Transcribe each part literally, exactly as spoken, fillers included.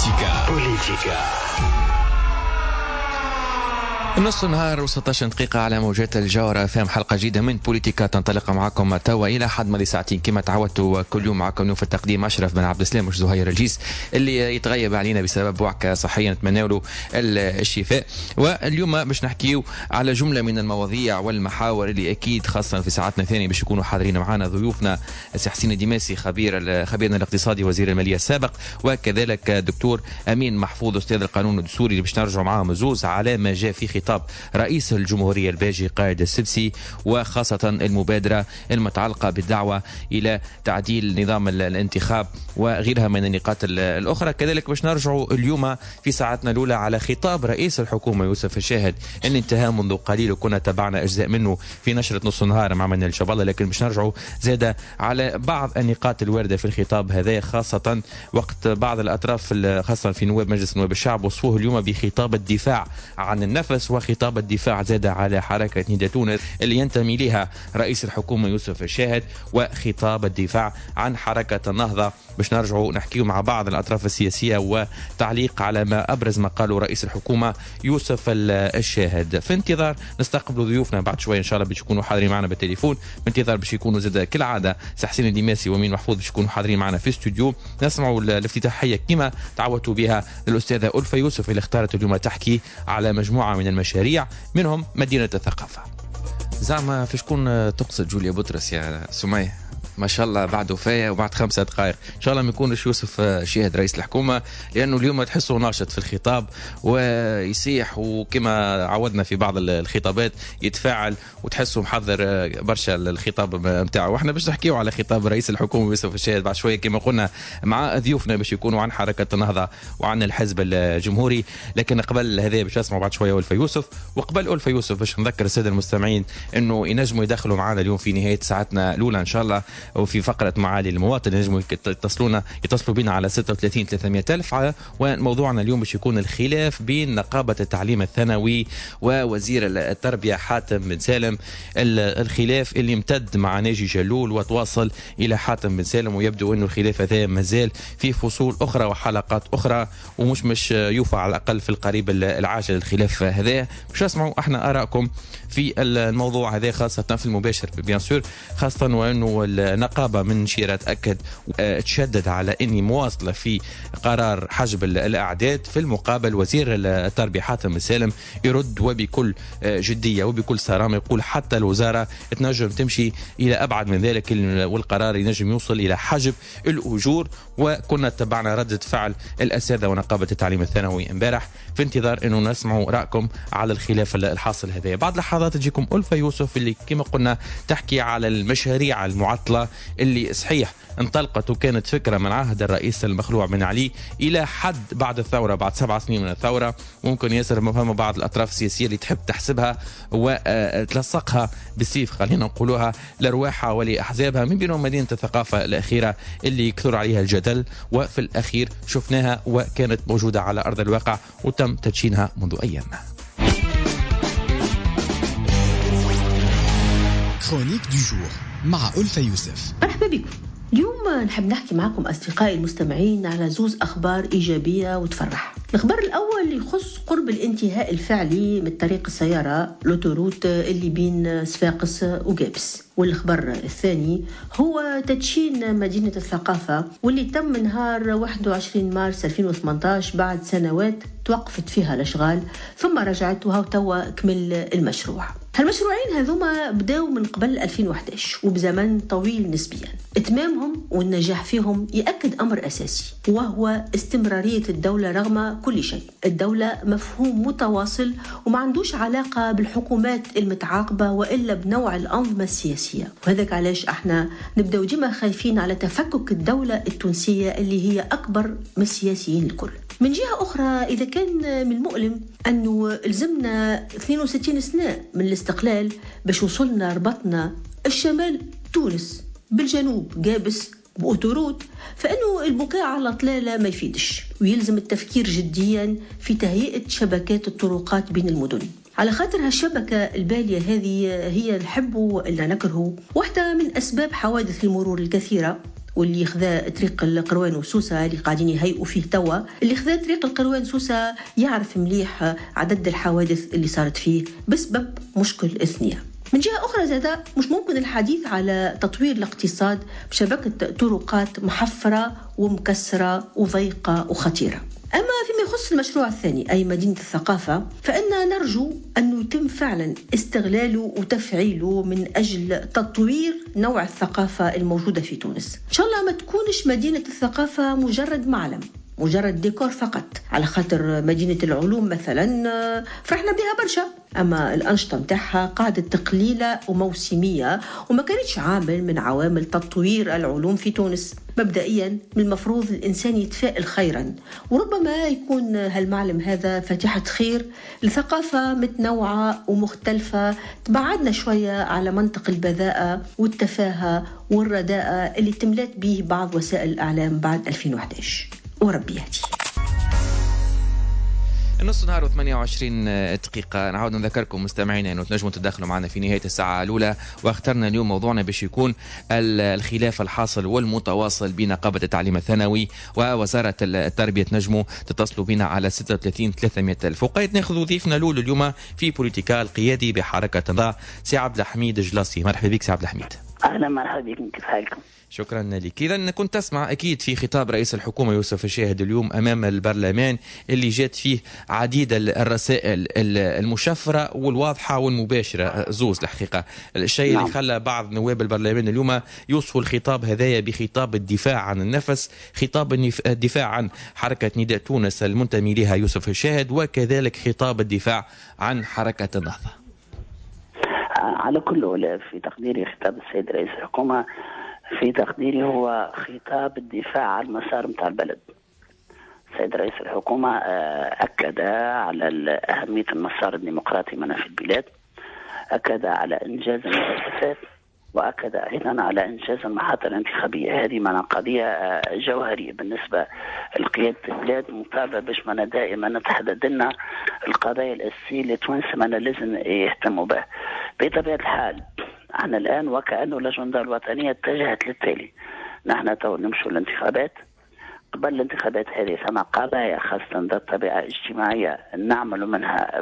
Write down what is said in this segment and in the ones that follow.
بوليتيكا بوليتيكا نص النهار وستة عشر دقيقة على موجات الجوهرة. فهم حلقة جديدة من بوليتيكا تنطلق معكم توا إلى حد ماضي ساعتين كما تعودتوا كل يوم معكم في التقديم أشرف بن عبد السلام مش زهير الجيس اللي يتغيب علينا بسبب وعكة صحية، نتمنى له الشفاء. واليوم باش نحكيو على جملة من المواضيع والمحاور اللي أكيد خاصة في ساعتنا الثانية باش يكونوا حاضرين معنا ضيوفنا سي حسين الدماسي خبير خبيرنا الاقتصادي وزير المالية السابق، وكذلك دكتور أمين محفوظ أستاذ القانون الدستوري اللي باش نرجعوا معاهم زوز على ما جاء في خطاب رئيس الجمهورية الباجي قائد السبسي، وخاصة المبادرة المتعلقة بالدعوة إلى تعديل نظام الانتخاب وغيرها من النقاط الأخرى. كذلك باش نرجعوا اليوم في ساعتنا الأولى على خطاب رئيس الحكومة يوسف الشاهد اللي انتهى منذ قليل وكنا تابعنا أجزاء منه في نشرة نص النهار مع من الشبالة، لكن باش نرجعوا زادة على بعض النقاط الواردة في الخطاب هذا، خاصة وقت بعض الأطراف خاصة في نواب مجلس نواب الشعب وصفوه اليوم بخطاب الدفاع عن النفس وخطاب الدفاع زاد على حركة ندى تونس اللي ينتمي لها رئيس الحكومة يوسف الشاهد، وخطاب الدفاع عن حركة النهضة. باش نرجعوا نحكيو مع بعض الأطراف السياسية وتعليق على ما أبرز ما قاله رئيس الحكومة يوسف الشاهد. في انتظار نستقبل ضيوفنا بعد شوية إن شاء الله باش يكونوا حاضرين معنا بالتليفون، في انتظار باش يكونوا زاد كالعادة سي حسين الدماسي ومين محفوظ باش يكونوا حاضرين معنا في استوديو. نسمعوا الافتتاحية كما تعودتوا بها للأستاذة ألفة يوسف اللي اختارت اليوم تحكي على مجموعة من المشاريع منهم مدينة الثقافة. زعما في شكون تقصد جوليا بطرس يا سمية؟ ما شاء الله بعد وفاية وبعد خمسة دقائق إن شاء الله ما يكونش يوسف شاهد رئيس الحكومة، لأنه اليوم تحسه ناشط في الخطاب ويسيح وكما عودنا في بعض الخطابات يتفاعل وتحسه محضر برشا الخطاب متاعه. واحنا باش نحكيو على خطاب رئيس الحكومة يوسف الشاهد بعد شوية كما قلنا مع ضيوفنا باش يكونوا عن حركة النهضة وعن الحزب الجمهوري، لكن قبل هذا باش نسمعوا بعد شوية ألفة يوسف. وقبل ألفة يوسف باش نذكر السادة المستمعين انه ينجموا يدخلوا معنا اليوم في نهاية ساعتنا الأولى إن شاء الله وفي فقرة معالي المواطن ينجموا يتصلونا يتصلوا بنا على ستة وثلاثين ثلاثمائة ألف. وموضوعنا اليوم باش يكون الخلاف بين نقابة التعليم الثانوي ووزير التربية حاتم بن سالم، الخلاف اللي امتد مع ناجي جلول وتواصل إلى حاتم بن سالم، ويبدو أنه الخلاف هذا مازال في فصول أخرى وحلقات أخرى ومش مش يوفى على الأقل في القريب العاجل الخلاف هذا. باش نسمعوا احنا آراءكم في الموضوع هذا خاصة في المباشر بيان سور، خاصة وأنه النقابة من شيرة تأكد تشدد على أني مواصلة في قرار حجب الأعداد. في المقابل وزير التربية حاتم بن سالم يرد وبكل جدية وبكل صرامة يقول حتى الوزارة تنجم تمشي إلى أبعد من ذلك والقرار ينجم يوصل إلى حجب الأجور. وكنا تبعنا ردة فعل الأساتذة ونقابة التعليم الثانوي امبارح في انتظار أنه نسمعوا رأيكم على الخلاف الحاصل هذا. بعد لحظات تجيكم ألفة يوسف اللي كما قلنا تحكي على المشاريع المعطلة اللي صحيح انطلقت وكانت فكرة من عهد الرئيس المخلوع بن علي إلى حد بعد الثورة بعد سبع سنين من الثورة. ممكن ياسر مفهوم بعض الأطراف السياسية اللي تحب تحسبها وتلصقها بالسيف خلينا نقولوها لرواحها ولأحزابها، من بينهم مدينة الثقافة الأخيرة اللي كثر عليها الجدل وفي الأخير شفناها وكانت موجودة على أرض الواقع وتم تدشينها منذ أيام. كرونيك دو جور مع ألفة يوسف. مرحبا بكم. اليوم نحب نحكي معكم أصدقائي المستمعين على زوز أخبار إيجابية وتفرح. الخبر الأول يخص قرب الانتهاء الفعلي من طريق السيارة لوتوروت اللي بين صفاقس وقابس، والخبر الثاني هو تدشين مدينة الثقافة واللي تم نهار واحد وعشرين مارس ألفين وثمانية عشر بعد سنوات توقفت فيها الأشغال ثم رجعت وهو توا كمل المشروع. هالمشروعين هذوما بداوا من قبل ألفين وأحد عشر وبزمن طويل نسبيا. اتمامهم والنجاح فيهم يأكد أمر أساسي وهو استمرارية الدولة رغم كل شيء. الدولة مفهوم متواصل وما عندوش علاقة بالحكومات المتعاقبة وإلا بنوع الأنظمة السياسية، وهذاك علاش احنا نبدأ ديما خايفين على تفكك الدولة التونسية اللي هي أكبر من السياسيين الكل. من جهة أخرى إذا كان من المؤلم أنه لزمنا اثنين وستين سنة من الاستقلال باش وصلنا ربطنا الشمال تونس بالجنوب قابس بأوتوروت، فإنه البكاء على طلالة ما يفيدش ويلزم التفكير جديا في تهيئة شبكات الطرقات بين المدن. على خاطر هالشبكة البالية هذه هي نحبه إلا نكرهه واحدة من أسباب حوادث المرور الكثيرة واللي خذا طريق القروان وسوسة اللي قاعدين يهيئوا فيه توا. اللي خذا طريق القروان سوسة يعرف مليح عدد الحوادث اللي صارت فيه بسبب مشكل إثنية. من جهة أخرى زادة مش ممكن الحديث على تطوير الاقتصاد بشبكة طرقات محفرة ومكسرة وضيقة وخطيرة. أما فيما يخص المشروع الثاني أي مدينة الثقافة، فإننا نرجو أنه يتم فعلا استغلاله وتفعيله من أجل تطوير نوع الثقافة الموجودة في تونس. إن شاء الله ما تكونش مدينة الثقافة مجرد معلم، مجرد ديكور فقط، على خاطر مدينة العلوم مثلا فرحنا بها برشا، أما الأنشطة متاعها قاعدة تقليلة وموسمية وما كانتش عامل من عوامل تطوير العلوم في تونس. مبدئيا من المفروض الإنسان يتفائل خيرا، وربما يكون هالمعلم هذا فاتحة خير لثقافة متنوعة ومختلفة تبعدنا شوية على منطق البذاءة والتفاهة والرداءة اللي تملت به بعض وسائل الإعلام بعد ألفين وإحدى عشر. وربي يهدي. النص نهار وثمانية وعشرين دقيقة. نعاود نذكركم مستمعينا أنه تنجموا تدخلوا معنا في نهاية الساعة الأولى، واخترنا اليوم موضوعنا باش يكون الخلاف الحاصل والمتواصل بين نقابة التعليم الثانوي ووزارة التربية. تنجموا تتصلوا بنا على ستة وثلاثين ثلاثمائة ألف. وقيت ناخذ ضيفنا الأول اليوم في بوليتيكا القيادي بحركة النهضة سي عبد الحميد جلاصي. مرحبا بك سي عبد الحميد. أهلا مرحبا بكم، كيف حالكم؟ شكرا لك. إذا كنت تسمع أكيد في خطاب رئيس الحكومة يوسف الشاهد اليوم أمام البرلمان اللي جات فيه عديد الرسائل المشفرة والواضحة والمباشرة، زوز الحقيقة. الشيء نعم. اللي خلى بعض نواب البرلمان اليوم يوصفوا الخطاب هذايا بخطاب الدفاع عن النفس، خطاب الدفاع عن حركة نداء تونس المنتمي لها يوسف الشاهد، وكذلك خطاب الدفاع عن حركة النهضة. على كل في تقديري خطاب السيد رئيس الحكومة في تقديري هو خطاب الدفاع عن المسار متاع البلد. السيد رئيس الحكومة أكد على أهمية المسار الديمقراطي منها في البلاد، أكد على إنجاز المؤسسات، وأكد أيضا على إنجاز المحطة الانتخابية. هذه من قضية جوهرية بالنسبة لقيادة البلاد، مطالبة باش منا دائما نتحدد لنا القضايا الأساسية اللي تونس منا لازم يهتموا بها. بطبيعة الحال احنا الآن وكأنه الأجندة الوطنية اتجهت للتالي. نحن تو نمشوا الانتخابات، قبل الانتخابات هذه ثم قضايا خاصة ذات طبيعة اجتماعية نعمل منها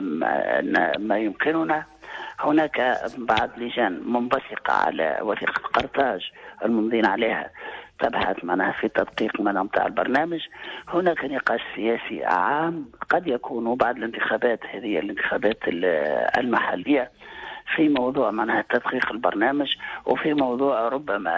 ما يمكننا. هناك بعض لجان منبثقة على وثيقة قرطاج الممضين عليها تبحث منها في تدقيق منها متاع البرنامج. هناك نقاش سياسي عام قد يكون بعد الانتخابات هذه الانتخابات المحلية في موضوع منها تدقيق البرنامج، وفي موضوع ربما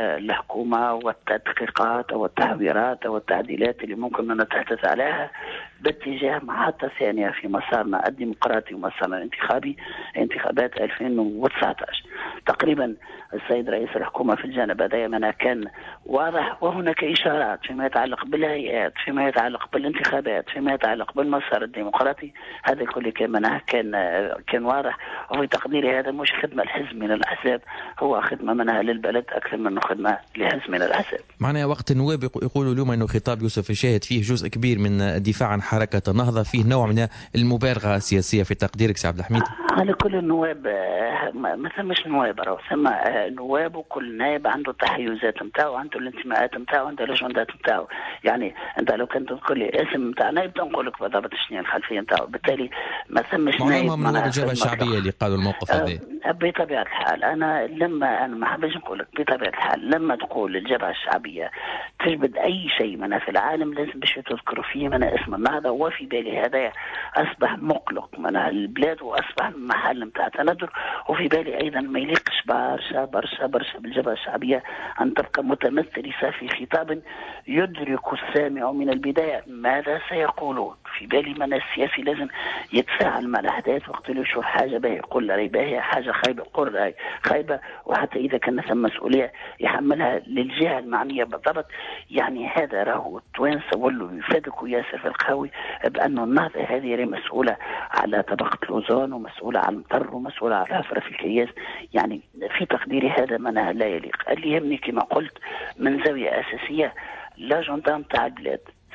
الحكومة والتدقيقات والتحويرات والتعديلات اللي ممكن أن نتحدث عليها باتجاه محطة ثانية في مسارنا الديمقراطي ومسارنا الانتخابي، انتخابات ألفين وتسعة عشر. تقريبا السيد رئيس الحكومة في الجانب دائما كان واضح، وهناك إشارات فيما يتعلق بالهيئات، فيما يتعلق بالانتخابات، فيما يتعلق بالمسار الديمقراطي. هذا الكل كان كان كان واضح. وفي تقديري هذا مش خدمة الحزب من الأحزاب، هو خدمة منها للبلد أكثر من خدمة لحزب من الأحزاب. معناها وقت النواب يقولوا اليوم أنه خطاب يوسف الشاهد فيه جزء كبير من الدفاع عن حركة النهضة، فيه نوع من المبالغة السياسية في تقديرك سي عبد الحميد؟ على كل النواب ما ثمش نواب، راه ثم نواب وكل نائب عنده التحيزات نتاعو، عنده الانتماءات نتاعو، عنده الاجندات نتاعو. يعني انت لو كنت تقول لي اسم نتاع نائب تنقول لك بالضبط شنو الخلفيه نتاعو، بالتالي ما ثمش نائب. معظمهم نواب الجبهه الشعبيه اللي قالوا الموقف هذا. بطبيعه الحال انا لما انا ما حبيتش نقول لك بطبيعه الحال لما تقول الجبهه الشعبيه تجبد اي شيء منها في العالم لازم باش تذكروا فيه من اسم النهضه. وفي بالي هذا اصبح مقلق من البلاد واصبح محل نتاع تندر، وفي بالي ايضا ما يليقش برشا برشا برشا بالجبهه الشعبيه ان تبقى متمثله في خطاب يدرك السامع من البدايه ماذا سيقولون. في بالي من السياسي لازم يتفاعل مع الاحداث وقت اللي يشوف حاجه باهيه يقول راهي باهيه، حاجه خايبه يقول راهي خايبه، وحتى اذا كان ثم مسؤوليه يحملها للجهه المعنيه بالضبط. يعني هذا راهو التوانسه ولوا يفادكوا ياسر في القهوي بانه النهضه هذه مسؤوله على طبقه الاوزون ومسؤوله على المطر ومسؤوله على الحفره في الكياس. يعني في تقديري هذا منها لا يليق. اللي يهمني كما قلت من زاويه اساسيه لا جندام تاع البلاد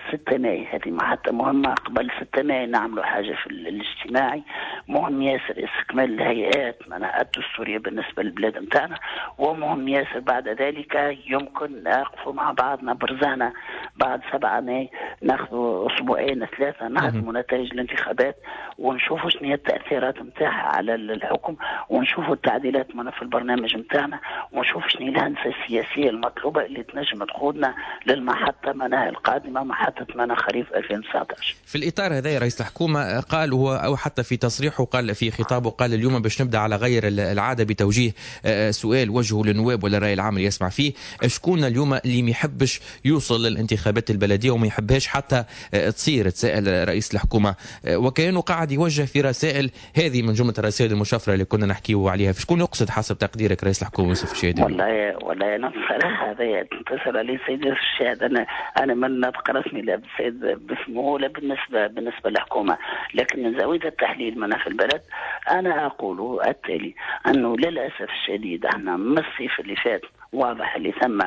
ستة ماي، هذه محطة مهمة. قبل ستة ماي نعملوا حاجة في الاجتماعي مهم ياسر، استكمال الهيئات معناها الدستورية بالنسبة للبلاد متاعنا، ومهم ياسر بعد ذلك يمكن نقفوا مع بعضنا برزانة بعد سبعة ماي، ناخذوا أسبوعين ثلاثة نهضموا نتائج الانتخابات ونشوفوا شنو هي التأثيرات متاعها على الحكم، ونشوفوا التعديلات منا في البرنامج متاعنا، ونشوف شنو الهندسة السياسية المطلوبة اللي تنجم تقودنا للمحطة منها القادمة، محطة منا خريف ألفين وتسعة عشر. في الإطار هذا رئيس الحكومة قال هو أو حتى في تصريحه قال في خطابه قال اليوم باش نبدأ على غير العادة بتوجيه سؤال وجهه للنواب ولا الرأي العام اللي يسمع فيه، شكون اليوم اللي ما يحبش يوصل للانتخابات البلدية وما يحبهاش حتى تصير، تسأل رئيس الحكومة، وكأنه قاعد يوجه في رسائل هذه من جملة الرسائل المشفرة اللي كنا نحكيه عليها. شكون يقصد حسب تقديرك رئيس الحكومة يوسف الشهادي؟ والله والله انا بصراحه هذا تنتصر عليه سيد يوسف الشهادي، انا انا ما نطق رسمي لا بالسيد باسمه ولا بالنسبه بالنسبه للحكومه، لكن من زاويه التحليل منا في البلد انا اقول التالي انه للاسف الشديد احنا من الصيف اللي فات واضح اللي ثم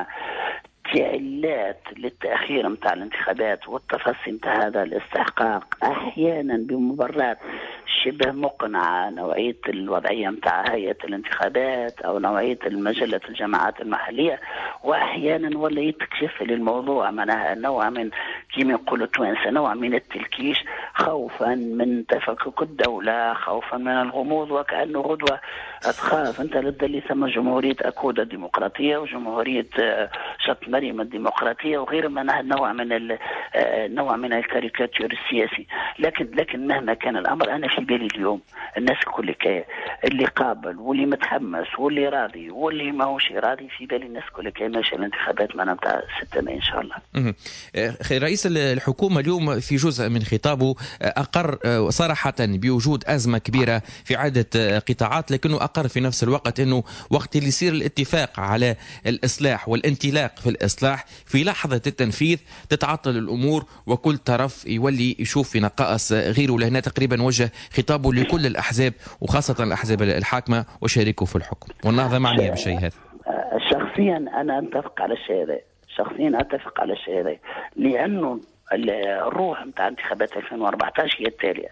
علات للتأخير متاع الانتخابات والتفصي متاع هذا الاستحقاق أحيانا بمبررات شبه مقنعة، نوعية الوضعية متاع هيئة الانتخابات أو نوعية مجلة الجماعات المحلية، وأحيانا ولا يتكشف للموضوع معناها نوع من كما يقولوا التوانسة نوع من التلكيش خوفا من تفكك الدولة، خوفا من الغموض، وكأنه غدوة تخاف أنت للدليل ثم جمهورية أكودا الديمقراطية وجمهورية شط مريم الديمقراطية وغير منها نوع من نوع من الكاريكاتير السياسي. لكن لكن مهما كان الأمر أنا في بالي اليوم الناس الكل اللي قابل واللي متحمس واللي راضي واللي ما هوش راضي، في بالي الناس كل كي ماشي الانتخابات معنا نتاع ستة ماي إن شاء الله. رئيس الحكومة اليوم في جزء من خطابه أقر صراحة بوجود أزمة كبيرة في عدة قطاعات، لكنه أقر في نفس الوقت أنه وقت اللي يصير الاتفاق على الإصلاح والانطلاق في الإصلاح في لحظة التنفيذ تتعطل الأمور وكل طرف يولي يشوف في نقائص غيره. لهنا تقريبا وجه خطابه لكل الأحزاب وخاصة الأحزاب الحاكمة وشاركوا في الحكم، والنهضة معنية بالشيء هذا. شخصيا أنا أتفق على الشيء هذا، شخصيا أتفق على الشيء هذا، لأنه الروح متاع انتخابات ألفين وأربعة عشر هي التالية: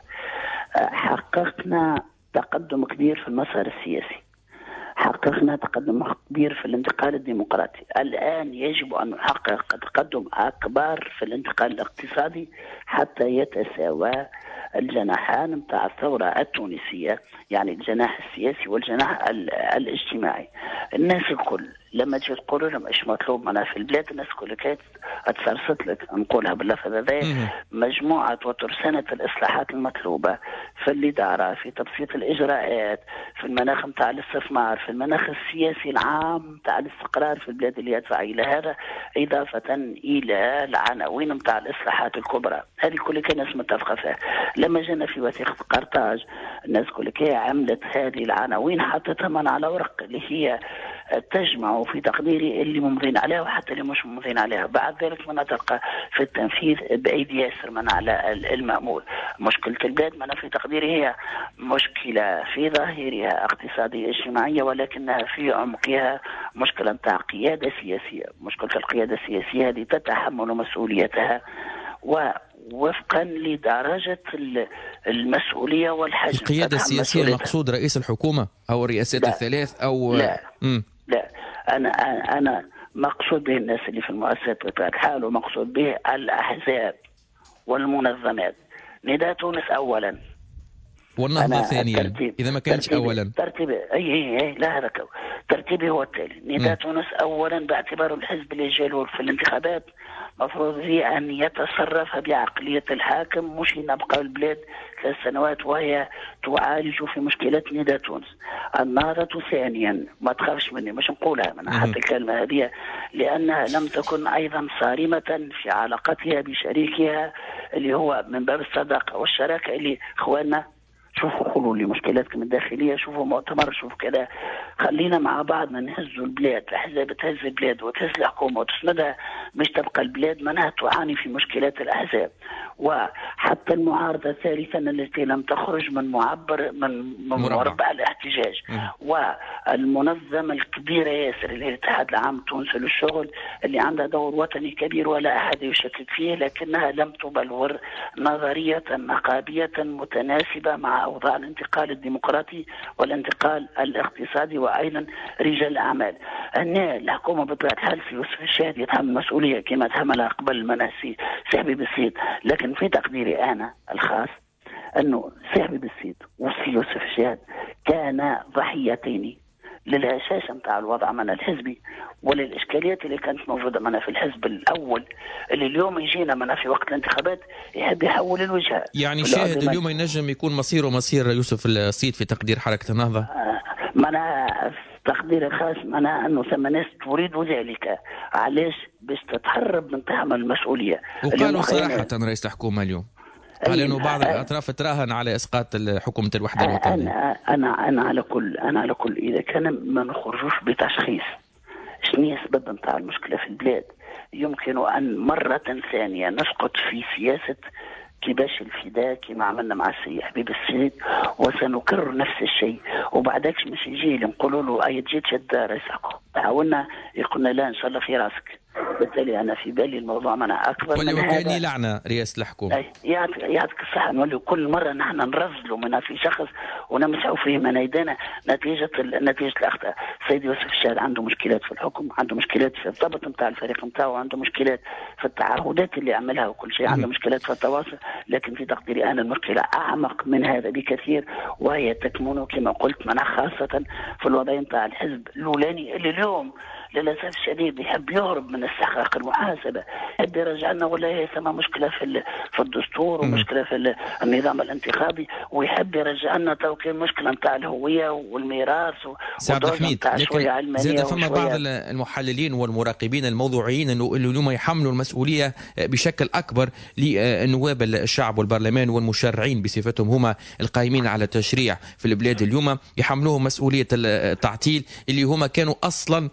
حققنا تقدم كبير في المسار السياسي، حققنا تقدم كبير في الانتقال الديمقراطي، الآن يجب أن نحقق تقدم أكبر في الانتقال الاقتصادي حتى يتساوى الجناحان متاع الثورة التونسية، يعني الجناح السياسي والجناح الاجتماعي. الناس الكل لما تجي تقول لهم ايش مطلوب منا في البلاد، الناس كل كانت تفرصت لك نقولها باللفظ هذا مجموعة وترسانة الإصلاحات المطلوبة في الإدارة، في تبسيط الإجراءات، في المناخ متاع الاستثمار، في المناخ السياسي العام متاع الاستقرار في البلاد اللي يدفع إلى هذا، إضافة إلى العناوين متاع الإصلاحات الكبرى. هذه كل كان ناس متفقة فيها. لما جينا في وثيقة قرطاج الناس كل كي عملت هذه العناوين حطتها من على ورق اللي هي تجمع في تقديري اللي ممضين عليها وحتى اللي مش ممضين عليها. بعد ذلك من تلقى في التنفيذ بأيدي ياسر من على المأمول. مشكلة البلاد من في تقديري هي مشكلة في ظاهرها اقتصادية اجتماعية، ولكنها في عمقها مشكلة تاع قيادة سياسية. مشكلة القيادة السياسية هذه تتحمل مسؤوليتها ووفقا لدرجة المسؤولية والحجم. القيادة السياسية مقصود رئيس الحكومة أو الرئاسات الثلاث أو لا م. لا أنا أنا مقصود به الناس اللي في المؤسسات بطبيعة الحال، ومقصود به الأحزاب والمنظمات. نداء تونس أولا والنهضة ثانيا إذا ما كانش أولا. ترتيبي أي أي أي لا هذا ترتيبي هو التالي: نداء تونس أولا باعتباره الحزب اللي جاله في الانتخابات مفروض فيه أن يتصرف بعقلية الحاكم، مش نبقى البلاد ثلاث سنوات وهي تعالج في مشكلة نداء تونس. النهضة ثانيا ما تخافش مني مش نقولها من حتى الكلمة هذه، لأنها لم تكن أيضا صارمة في علاقتها بشريكها اللي هو من باب الصداقة والشراكة، اللي إخواننا شوفوا حلول لمشكلاتكم الداخلية، شوفوا مؤتمر، شوفوا كذا، خلينا مع بعضنا نهزوا البلاد. الأحزاب تهز البلاد وتهز الحكومة وتسندها، مش تبقى البلاد منها تعاني في مشكلات الأحزاب. وحتى المعارضة ثالثا التي لم تخرج من معبر من, من مربع الاحتجاج، والمنظمة الكبيرة ياسر الاتحاد العام التونسي للشغل اللي عندها دور وطني كبير ولا أحد يشكك فيه، لكنها لم تبلور نظرية نقابية متناسبة مع أوضاع الانتقال الديمقراطي والانتقال الاقتصادي وأيضا رجال الأعمال. هنا الحكومة بطبيعة الحال في يوسف الشهاد يتحمل مسؤولية كما تحملها قبل المناسي سحبي بالسيد، لكن في تقديري أنا الخاص أنه سحبي بالسيد وفي يوسف الشهاد كان ضحيتين للهشاشة متاع الوضع من الحزبي وللإشكاليات اللي كانت موجودة معنا في الحزب الأول اللي اليوم يجينا معنا في وقت الانتخابات يحب يحول الوجهة. يعني شاهد اليوم ينجم يكون مصيره مصير يوسف السيد في تقدير حركة النهضة؟ آه معنا تقدير الخاص معنا أنه ثم ناس تريد ذلك. علاش؟ باش تتهرب من تحمل المسؤولية. وقالوا صراحة رئيس الحكومة اليوم قال انه بعض الاطراف تراهن على اسقاط حكومه الوحده الوطنيه. انا انا انا على كل انا على كل اذا كان ما نخرجوش بتشخيص شنو هي السبب نتاع المشكله في البلاد، يمكن ان مره ثانيه نسقط في سياسه كباش الفداء كما عملنا مع السي حبيب السيد، وسنكرر نفس الشيء. وبعدكش مش يجي نقولوا له اي تجي تشد رئيس الحكومه تعاوننا يقولنا لا ان شاء الله في راسك. بالتالي انا في بالي الموضوع معنا اكبر من هذا. وكاني لعنه رئاسه الحكومه. يعطيك الصحه نولي كل مره نحن نرزلوا منها في شخص ونمسحوا فيه من ايدينا نتيجه نتيجه الاخطاء. سيد يوسف الشهاد عنده مشكلات في الحكم، عنده مشكلات في الضبط نتاع الفريق نتاعو، عنده مشكلات في التعهدات اللي عملها وكل شيء، عنده مشكلات في التواصل، لكن في تقديري انا المشكله اعمق من هذا بكثير، وهي تكمن كما قلت منها خاصه في الوضع نتاع الحزب الاولاني اللي اليوم للاسف الشديد يحب يهرب من استحقاق المحاسبه، يحب يرجع لنا ولا هي ثم مشكله في في الدستور ومشكله في النظام الانتخابي، ويحب يرجع لنا توكيل مشكله نتاع الهويه والميراث نتاع شويه علمانيه. زاد فما بعض المحللين والمراقبين الموضوعيين انه اليوم يحملوا المسؤوليه بشكل اكبر لنواب الشعب والبرلمان والمشرعين بصفتهم هما القائمين على التشريع في البلاد، اليوم يحملوهم مسؤوليه التعطيل اللي هما كانوا اصلا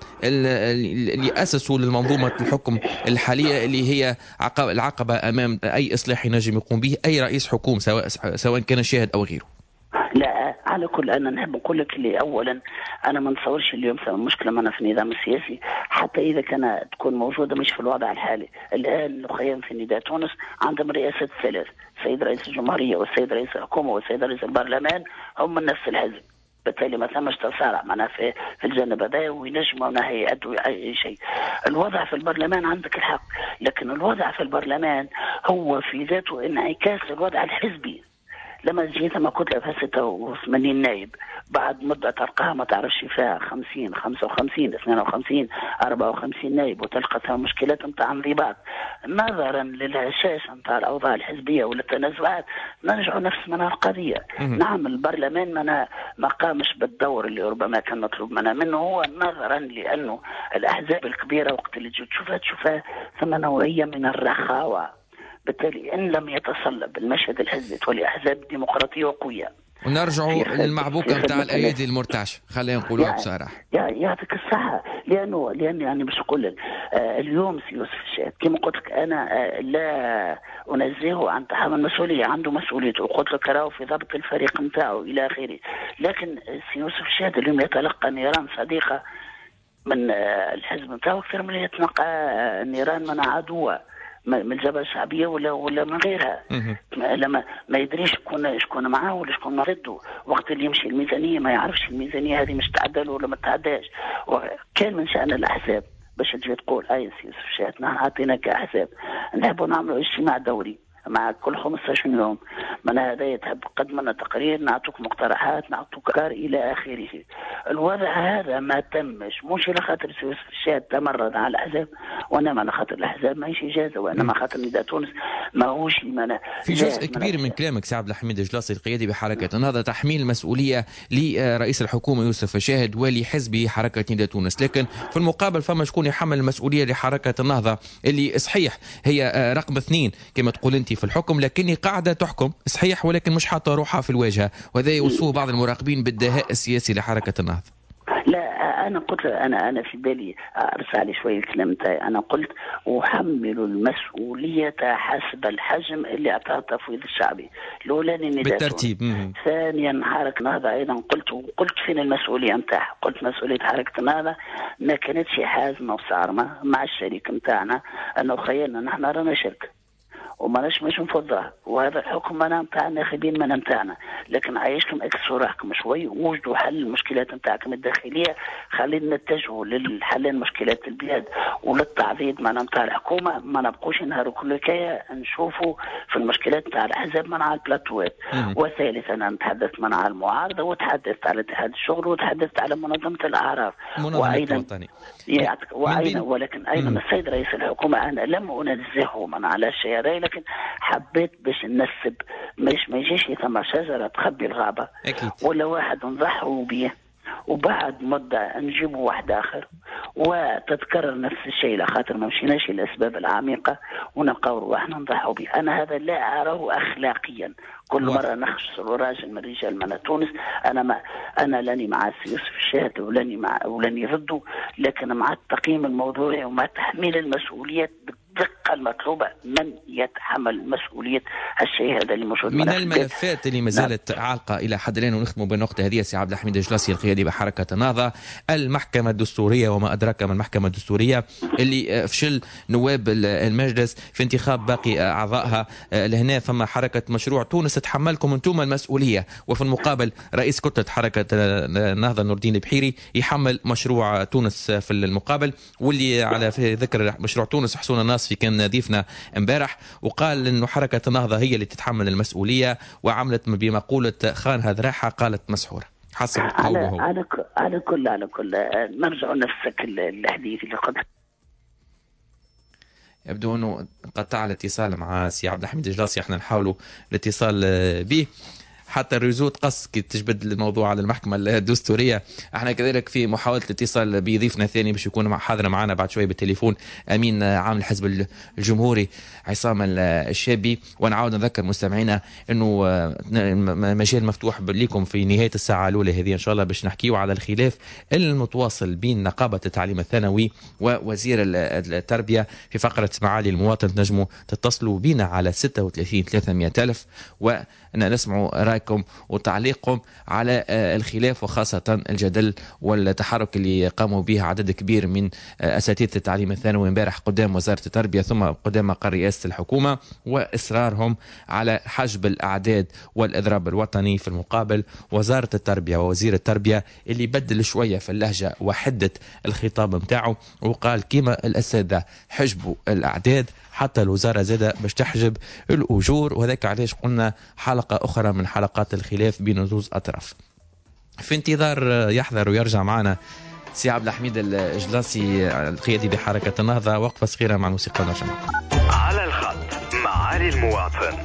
اللي أسسوا للمنظومة الحكم الحالية اللي هي العقبة أمام أي إصلاح ينجم يقوم به أي رئيس حكومة سواء سواء كان شاهد أو غيره. لا على كل أنا نحب نقول لك اللي أولا أنا ما نتصورش اليوم ثم مشكلة معنا في النظام السياسي حتى إذا كان تكون موجودة مش في الوضع الحالي. الآن الخيام في نداء تونس عندهم رئاسة ثلاث، السيد رئيس الجمهورية والسيد رئيس الحكومة والسيد رئيس البرلمان هم من نفس الحزب، بالتالي ما ثمش تصارع معنا في في الجانب هذا وينجموا انه يأدوا اي شيء. الوضع في البرلمان عندك الحق، لكن الوضع في البرلمان هو في ذاته انعكاس للوضع الحزبي. لما جيت ما كتلة فيها ستة وثمانين نائب بعد مدة أرقام ما تعرفش فيها خمسين خمسة وخمسين اثنين وخمسين أربعة وخمسين نائب وتلقى فيها مشكلات نتاع انضباط نظرا للهشاشة نتاع الأوضاع الحزبية وللتنازعات نرجع نفس منها القضية. نعم البرلمان منا ما قامش بالدور اللي ربما كان مطلوب منا منه، هو نظرا لأنه الأحزاب الكبيرة وقت اللي تشوفها تشوفها ثم نوعية من الرخاوة، بالتالي إن لم يتصلب المشهد الحزبي تولي أحزاب ديمقراطية وقوية. ونرجعوا للمعبوكة متاع الأيادي المرتعشة خلينا نقولوها بصراحة. يعطيك الصحة، لأنه لأن يعني مش أقول لك آه اليوم سي يوسف الشهاد كما قلت لك أنا آه لا أنزهه عن تحمل المسؤولية، عنده مسؤوليته وقلت لك راهو في ضبط الفريق نتاعو إلى آخره، لكن سي يوسف الشهاد اليوم يتلقى نيران صديقة من آه الحزب نتاعو أكثر من يتلقى آه نيران من عدوة من الجبهة الشعبية ولا ولا من غيرها. لما ما يدريش شكون شكون معاه ولا شكون ضده، وقت اللي يمشي الميزانية ما يعرفش الميزانية هذه مش تعدل ولا ما تعداش. وكان من شأن الأحزاب باش تجي تقول أي سياسة شاتنا عطيناك أحزاب نحبوا نعملوا اجتماع دوري مع كل خمسة عشر يوم من هذا يتحب قدمنا تقرير نعطوك مقترحات نعطوك كار إلى آخره. الوضع هذا ما تمش مش لخاطر سويس الشهاد تمرد على الأحزاب وإنما لخاطر الأحزاب ما يشي إجازة، وإنما خاطر نداء تونس ما هوش لمنا. في جزء كبير من كلامك سي عبد الحميد الجلاصي القيادي بحركة النهضة تحميل المسؤولية لرئيس الحكومة يوسف الشاهد ولحزبه حركة نداء تونس، لكن في المقابل فما شكون يحمل المسؤولية لحركة النهضة اللي صحيح هي رقم اثنين كما تقول انت في الحكم، لكني قاعدة تحكم صحيح ولكن مش حاطة روحها في الواجهة، وهذا يوصفه بعض المراقبين بالدهاء السياسي لحركة النهضة. لا انا قلت انا انا في بالي ارجع لي شويه الكلام تاعي. انا قلت احمل المسؤوليه حسب الحجم اللي اعطاه التفويض الشعبي. الاولاني نداء بالترتيب. ثانيا حركه النهضه ايضا قلت وقلت فين المسؤوليه نتاعها. قلت مسؤوليه حركه النهضه ما كانتش حازمه وصارمه مع الشريك نتاعنا، انه خيرنا نحن رانا شركه وماناش مش نفضها، وهذا الحكم انا نتاع الناخبين من نتاعنا، لكن عايشكم اكسوا روحكم شوي ووجدوا حل المشكلات نتاعكم الداخليه. خلينا نتجهوا للحل مشكلات البلاد وللتعضيد مع نتاع الحكومه، ما نبقوش نهار كل كيا نشوفوا في المشكلات نتاع الاحزاب منع البلاتوات. وثالثا انا نتحدث منع المعارضه، وتحدثت على اتحاد الشغل، وتحدثت على منظمه الاعراف وايضا وايضا ولكن ايضا السيد رئيس الحكومه انا لم انزهه من على الشيء، لكن حبيت باش ننسب مش ما يجيش ثم شجره تخبي الغابه أكيد. ولا واحد نضحوا به وبعد مده نجيبوا واحد اخر وتتكرر نفس الشيء لخاطر ما مشيناش الاسباب العميقه ونلقاو رواحنا نضحوا به. انا هذا لا اراه اخلاقيا. كل واحد. مره نخسر راجل من رجال من تونس. انا ما انا لاني مع يوسف الشاهد ولاني مع ولاني ضده، لكن مع التقييم الموضوعي ومع تحميل المسؤوليات بالدقه المطلوبه. من يتحمل مسؤوليه الشيء هذا اللي موجود من الملفات اللي ما زالت نعم. عالقه الى حد الان، ونختم بالنقطه هذه سي عبد الحميد الجلاسي القيادي بحركه النهضه، المحكمه الدستوريه وما ادراك ما المحكمه الدستوريه اللي فشل نواب المجلس في انتخاب باقي اعضائها. لهنا فما حركه مشروع تونس تحملكم انتم المسؤوليه، وفي المقابل رئيس كتله حركه النهضه نور الدين البحيري يحمل مشروع تونس في المقابل. واللي على في ذكر مشروع تونس حسون الناصفي كان ضيفنا امبارح وقال انه حركه النهضه هي اللي تتحمل المسؤوليه، وعملت بمقوله خان هذا راحه قالت مسحوره حسب قوله هو. على على كل على كل نرجع نفسك الحديث اللي قبل. يبدو انه انقطع الاتصال مع سي عبد الحميد الجلاسي، احنا نحاولوا الاتصال به حتى الريزو تقص كي تجبد الموضوع على المحكمة الدستورية. احنا كذلك في محاولة الاتصال بضيفنا الثاني باش يكون حاضر معنا بعد شوية بالتليفون، امين عام الحزب الجمهوري عصام الشابي. ونعاود نذكر مستمعينا انه مجال مفتوح لكم في نهاية الساعة الاولى هذه ان شاء الله باش نحكيو على الخلاف المتواصل بين نقابة التعليم الثانوي ووزير التربية في فقرة معالي المواطن. تنجموا تتصلوا بنا على ستة وثلاثين ثلاثمائة ألف ونسمعوا رأيكم وتعليقكم على الخلاف وخاصة الجدل والتحرك اللي قاموا به عدد كبير من أساتذة التعليم الثانوي امبارح قدام وزارة التربية ثم قدام مقر رئاسة الحكومة، وإصرارهم على حجب الأعداد والإضراب الوطني. في المقابل وزارة التربية ووزير التربية اللي بدل شوية في اللهجة وحدة الخطاب متاعه وقال كيما الأساتذة حجبوا الأعداد حتى الوزارة زادة باش تحجب الأجور، وذلك علاش قلنا حلقة أخرى من حلقات الخلاف بين زوز أطراف. في انتظار يحضر ويرجع معنا سي عبد الحميد الجلاسي القيادي بحركة النهضة، وقفة صغيرة مع الموسيقى ونرجع معكم. على الخط معالي المواطن.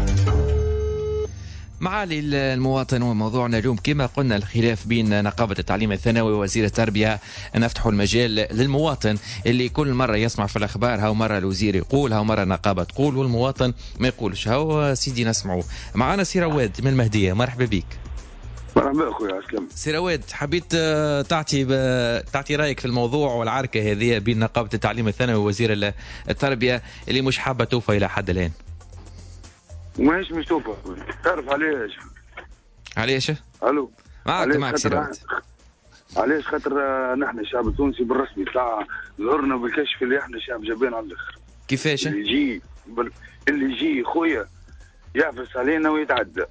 معالي المواطن وموضوعنا اليوم كما قلنا الخلاف بين نقابة التعليم الثانوي ووزير التربية. نفتحوا المجال للمواطن اللي كل مرة يسمع في الأخبار، هاو مرة الوزير يقول، هاو مرة النقابة تقول، والمواطن ما يقولش. هاو سيدي نسمعوا معنا سي رواد من المهدية. مرحبا بك. مرحبا اخويا عسلام. سي رواد، حبيت تعطي تعطي رايك في الموضوع والعركة هذه بين نقابة التعليم الثانوي ووزير التربية اللي مش حابة توفى إلى حد الآن. ماهيش مش توفى. تعرف عليش عليش الو معك معك سي رواد. علاش؟ خاطر نحن الشعب التونسي بالرسمي طلع ظهرنا بالكشف اللي احنا شعب جبان على الاخر. كيفاش؟ اللي يجي بل... اللي يجي خويا يعفس علينا ويتعدى.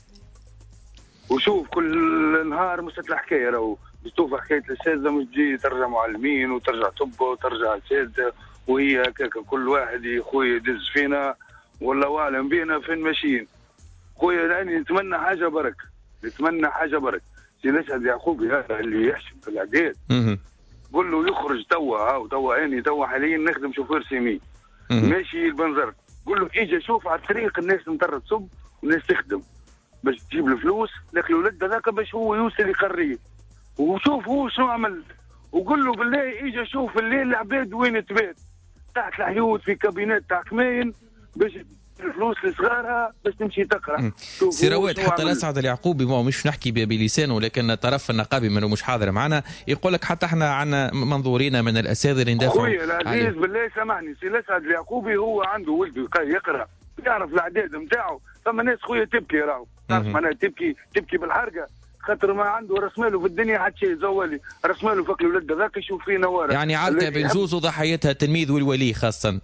وشوف كل نهار مستتلح حكايه راهو بتوفى حكايه الاساتذه، مش تجي ترجع معلمين وترجع طب وترجع اساتذه وهي هكاك كل واحد يا خويا يدز فينا والله اعلم بينا فين ماشيين. خويا يعني نتمنى حاجه برك، نتمنى حاجه برك. سي الاسعد يعقوبي هذا اللي يحشم في الاعداد قول له يخرج توا. هاو توا اني توا حاليا نخدم شوفير سيمي ماشي البنزرت، قول له اجي شوف على الطريق الناس مطر تصب والناس تخدم باش تجيب الفلوس، لكن الولد هذاك باش هو يوصل يقريه وشوف هو شنو عمل. وقول له بالله اجي شوف الليل العباد وين تبات تحت الحيوط في كابينات تاع كماين باش الفلوس لصغارها باش تمشي تقرا. سي رواد حتى الاسعد اليعقوبي مش نحكي بلسانه لكن الطرف النقابي منه مش حاضر معنا يقول لك حتى احنا عندنا منظورين من الاساتذه اللي ندافعوا. خويا العزيز بالله سامحني، سي الاسعد اليعقوبي هو عنده ولده يقرا يعرف الاعداد نتاعو. ثم ناس خويا تبكي راهو تعرف معناها تبكي تبكي بالحرقه خاطر ما عنده رسماله في الدنيا حتى شيء زوالي رسماله فك الولد هذاك يشوف فيه نواره. يعني عركه بين زوز وضحيتها التلميذ والولي خاصه.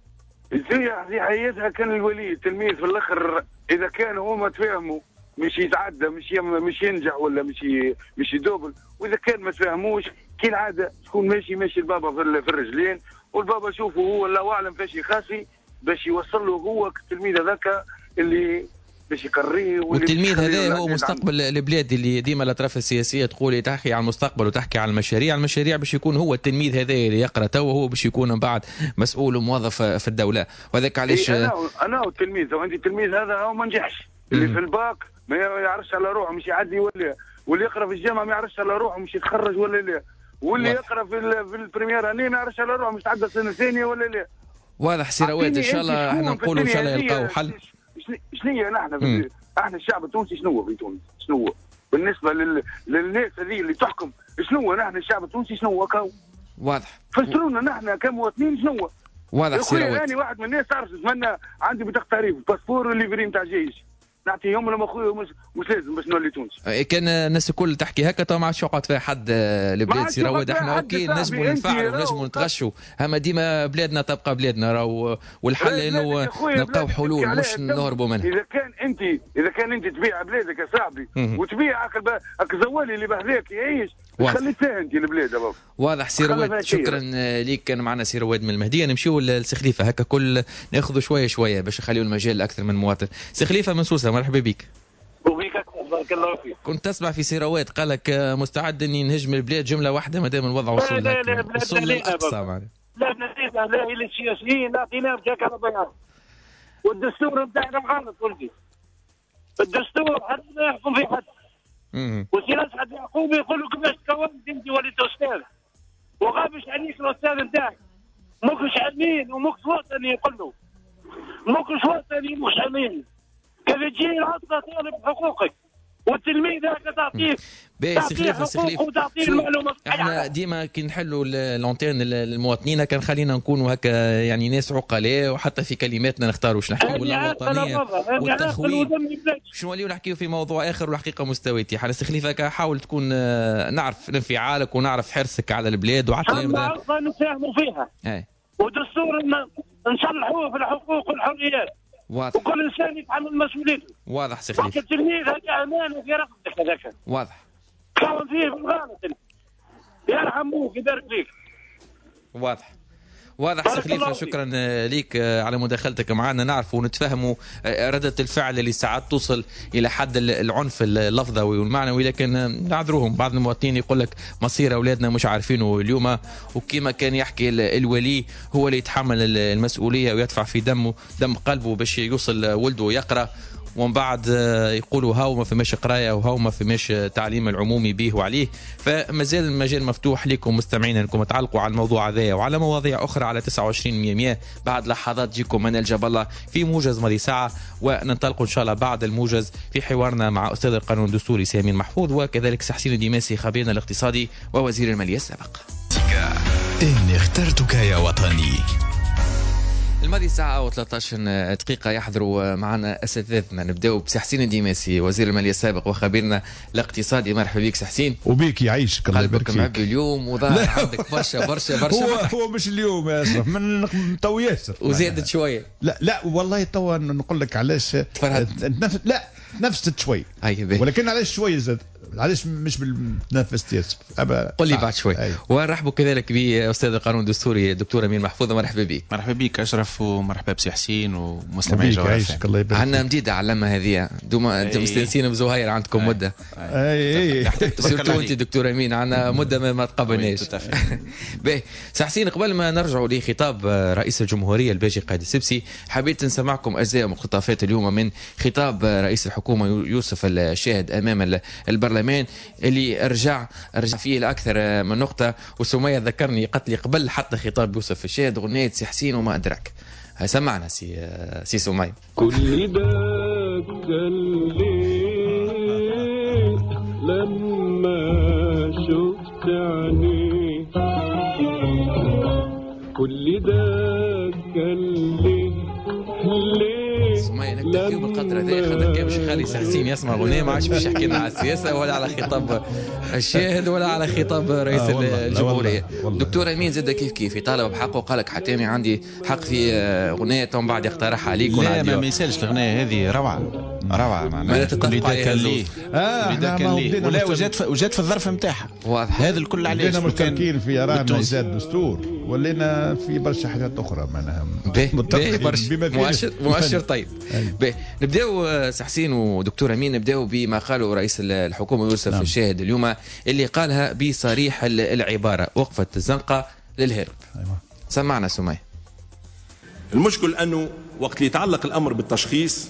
في حياتها كان الولي التلميذ في الاخر اذا كانوا هما تفاهموا مش يتعدى مش يم مش ينجح ولا مش مش يدوبل، واذا كان ما تفاهموش كالعاده تكون ماشي ماشي البابا في الرجلين والبابا شوفوا هو الله اعلم فاش يخاسي باش يوصل له هو التلميذ هذاك اللي باش يقريه. والتلميذ هذا هو مستقبل البلاد اللي ديما الاطراف السياسيه تقول تحكي عن المستقبل وتحكي عن المشاريع، المشاريع باش يكون هو التلميذ هذا اللي يقرا تو هو باش يكون من بعد مسؤول وموظف في الدوله. وهذاك علاش انا انا التلميذ وانت التلميذ هذا هو ما نجحش اللي في الباك ما يعرفش على روحه مش يعدي ولا واللي يقرا في الجامعه ما يعرفش على روحه مش يتخرج ولا لا، واللي يقرا في في البريمير اني ما يعرفش على روحه مش تعدى سنه ثانيه ولا لا. واضح سي رواد ان شاء الله احنا نقولوا ان شاء الله يلقاو حل. شنو نحن احنا الشعب التونسي شنو في تونس شنو بالنسبه لل... للناس هذه اللي تحكم شنو نحن الشعب التونسي شنو كاو واضح فسرونا نحن كمواطنين شنو واضح سي رواد. انا واحد من الناس تعرف نتمنى عندي بطاقه تعريف باسبور الليفري نتاع الجيش نعطيهم لهم اخويا مش مش لازم باش نولي تونس. كان الناس الكل تحكي هكا تو ما عادش يقعد فيها حد البلاد سي رواد. احنا اوكي نجموا نفعلوا ونجموا نتغشوا اما ديما بلادنا تبقى بلادنا راهو والحل انه نلقاو حلول مش نهربوا منها. اذا كان انت اذا كان انت تبيع بلادك يا صاحبي وتبيع هاك زوالي اللي بهذاك يعيش خليتها انت البلاد بابا. واضح سي رواد شكرا ليك. كان معنا سي رواد من المهديه. نمشيو لسي خليفه هكا كل ناخذوا شويه شويه باش نخليوا المجال لاكثر من مواطن. سي خليفه من سوسه مرحبا بك. وبيك بارك الله فيك. كنت تسمع في سي رواد قال لك مستعد اني نهجم البلاد جمله واحده ما دام الوضع وصل لا لا لا وصل للاقصى معناها. لا لا لا الى السياسيين اعطيناهم جاك على بياض والدستور نتاعنا غلط ولدي. الدستور حد ما يحكم في حد. وسي الاسعد يعقوبي يقول لك كيفاش تكونت انت وليت استاذ وغابش عليك الاستاذ نتاعك ماكش علمين وماكش وطني يقول له ماكش وطني مش علمين كيف تجي العصا طالب حقوقك والتلميذ هكا تعطيه تعطيه حقوق وتعطيه المعلومات. احنا ديما كي نحلوا اللونتين للمواطنين كان خلينا نكونوا هكا يعني ناس عقلاء وحتى في كلماتنا نختاروا واش نحكيوا ولا الوطنيه والتخوين باش نوليو نحكيوا في موضوع اخر والحقيقه مستويتي. حنا سي خليفه حاول تكون نعرف انفعالك ونعرف حرصك على البلاد وعلى الكلام ده نتفاهموا فيها اي ودستور نصلحوه في الحقوق والحريات واضح وكل انسان يتحمل مسؤوليته. واضح سي خليفه. التلميذ هذا امانه في رقبتك هذاك واضح كون فيه بالغلط يرحم ابوك يبارك فيك. واضح واضح سي خليفه. شكرا ليك على مداخلتك معنا. نعرف ونتفهموا ردة الفعل اللي ساعات توصل الى حد العنف اللفظوي والمعنوي لكن نعذروهم. بعض المواطنين يقول لك مصير اولادنا مش عارفينه اليوم وكما كان يحكي الولي هو اللي يتحمل المسؤوليه ويدفع في دمه دم قلبه باش يوصل ولده يقرا ومن بعد يقولوا هاو ما فماش قرايه وهاو ما فماش تعليم العمومي به وعليه. فمازال المجال مفتوح لكم مستمعين انكم تعلقوا على الموضوع هذايا وعلى مواضيع اخرى على تسعة وعشرين مية مية. بعد لحظات جيكم منال جبله في موجز ماضي ساعه وننطلقوا ان شاء الله بعد الموجز في حوارنا مع استاذ القانون الدستوري سامين محفوظ وكذلك سحسين الدماسي خبيرنا الاقتصادي ووزير الماليه السابق. إني اخترتك يا وطني. الماضي ساعة و13 دقيقة يحضروا معنا أساتذتنا. نبداو بسحسين الدماسي وزير المالية السابق وخبيرنا الاقتصادي. مرحبا بك سحسين. وبيك يعيشك الله يبارك فيك. قلبك معبي اليوم وظهر عندك برشا برشا برشا. هو هو مش اليوم يا أشرف من تو ياسر وزادت شوية. لا لا والله تو نقول لك علاش تفرهد. لا نفست شوي ولكن علاش شوية زاد علاش مش بالنفس ياسر. قل لي بعد شوي. ونرحبوا كذلك باستاذ القانون الدستوري الدكتور امين محفوظ. مرحبا بك. مرحبا بك اشرف ومرحبا بسي حسين ومستمعي جوهر. عندنا مديده على اللمه هذه دوما انتم مستانسين بزهير عندكم مده. اي اي سيرتو انت دكتور امين عندنا مده ما تقبلناش. باهي سي حسين قبل ما نرجعوا لخطاب رئيس الجمهوريه الباجي قائد السبسي حبيت نسمعكم اجزاء مقتطفات اليوم من خطاب رئيس الحكومه الحكومة يوسف الشاهد أمام البرلمان اللي رجع رجع فيه لأكثر من نقطة. وسمية ذكرني قتلي قبل حتى خطاب يوسف الشاهد غنية سي حسين وما أدرك. سمعنا سي سي سمية. كل ده لما شفت عينيه كل ده كان ليه سمية نكتفي بالقدر هذا خاطر باش خالي حسين يسمع غنية ما عادش باش يحكي لنا على السياسة ولا على خطاب الشاهد ولا على خطاب رئيس آه الجمهورية. دكتور أمين زاد كيف كيف يطالب بحقه قال لك حتى أنا عندي حق في غنية ومن بعد يقترح عليك. لا ما يسالش الغنية هذه روعة روعة معناها كل ده كان ليه اه ده كان ليه ولا وجات وجات في الظرف نتاعها هذا الكل علاش بدينا مشتركين في رانا يزاد دستور ولينا في برشا حاجات اخرى معناها مؤشر مؤشر طيب. نبداو سي حسين ودكتور امين نبداو بما قاله رئيس الحكومه يوسف نعم. الشاهد اليوم اللي قالها بصريح العباره وقفه الزنقه للهرب. أيوة. سمعنا سمية. المشكل انه وقت اللي يتعلق الامر بالتشخيص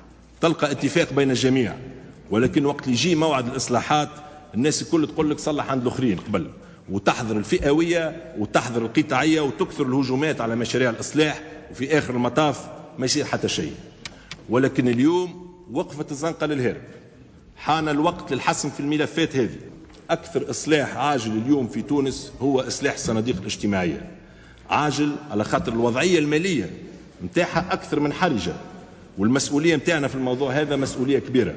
تلقى اتفاق بين الجميع، ولكن وقت اللي يجي موعد الاصلاحات الناس الكل تقول لك صلح عند الاخرين قبل، وتحضر الفئويه وتحضر القطاعيه وتكثر الهجومات على مشاريع الاصلاح، وفي اخر المطاف ما يصير حتى شيء. ولكن اليوم وقفة الزنقة للهرب، حان الوقت للحسم في الملفات هذه. أكثر إصلاح عاجل اليوم في تونس هو إصلاح الصناديق الاجتماعية. عاجل على خاطر الوضعية المالية متاعها أكثر من حرجة، والمسؤولية متاعنا في الموضوع هذا مسؤولية كبيرة،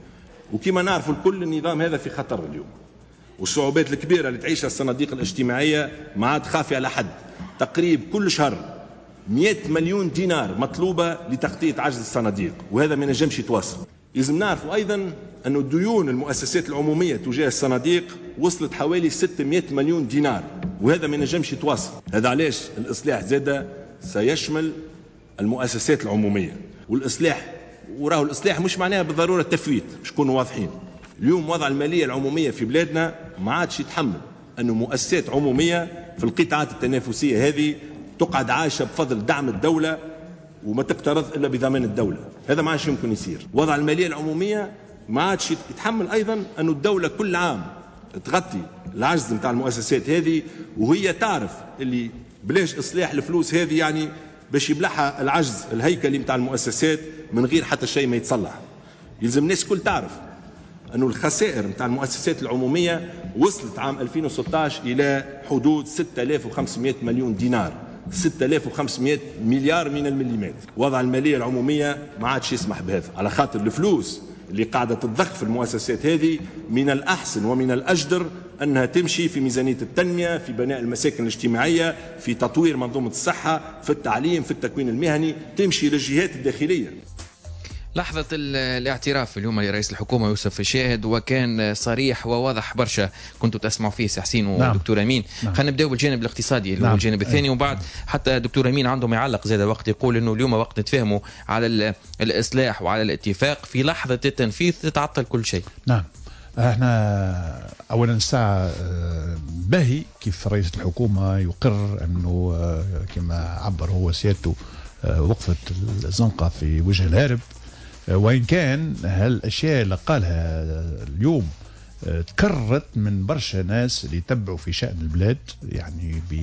وكما نعرف الكل النظام هذا في خطر اليوم، والصعوبات الكبيرة اللي تعيشها الصناديق الاجتماعية ما عاد خافي على حد. تقريب كل شهر مئة مليون دينار مطلوبة لتغطية عجز الصناديق، وهذا ما نجمش يتواصل. لازم نعرف أيضا أن الديون المؤسسات العمومية تجاه الصناديق وصلت حوالي ستمئة مليون دينار، وهذا ما نجمش يتواصل. هذا علاش الإصلاح زادة سيشمل المؤسسات العمومية، والإصلاح وراه الإصلاح مش معناها بالضرورة التفويت، مش كونوا واضحين. اليوم وضع المالية العمومية في بلادنا ما عادش يتحمل أنه مؤسسات عمومية في القطاعات التنافسية هذه تقعد عايشة بفضل دعم الدولة وما تقترض إلا بضمان الدولة. هذا ما عادش يمكن يصير. وضع المالية العمومية ما عادش يتحمل أيضا أن الدولة كل عام تغطي العجز متاع المؤسسات هذه، وهي تعرف اللي بلاش إصلاح الفلوس هذه يعني باش يبلعها العجز الهيكلي متاع المؤسسات من غير حتى شيء ما يتصلح. يلزم الناس كل تعرف أنه الخسائر متاع المؤسسات العمومية وصلت عام ألفين وستة عشر إلى حدود ستة آلاف وخمسمئة مليون دينار، ستة آلاف وخمسمئة مليار من المليمات. وضع المالية العمومية ما عادش يسمح بهذا، على خاطر الفلوس اللي قاعدة تضخ في المؤسسات هذه من الأحسن ومن الأجدر أنها تمشي في ميزانية التنمية، في بناء المساكن الاجتماعية، في تطوير منظومة الصحة، في التعليم، في التكوين المهني، تمشي للجهات الداخلية. لحظة الاعتراف اليوم لرئيس الحكومة يوسف الشاهد وكان صريح وواضح برشا، كنتوا تسمعوا فيه سي حسين ودكتور أمين. نعم. خلينا نبداو بالجانب الاقتصادي اللي نعم. هو الجانب الثاني، وبعد حتى دكتور أمين عندهم يعلق زاد وقت يقول إنه اليوم وقت نتفاهموا على الإصلاح وعلى الاتفاق، في لحظة التنفيذ تتعطل كل شيء. نعم. احنا اولا الساعه باهي كيف رئيس الحكومه يقر انه كما عبر هو سيادته وقفه الزنقه في وجه الهارب، وإن كان هالأشياء اللي قالها اليوم تكررت من برشا ناس اللي يتبعوا في شأن البلاد يعني ب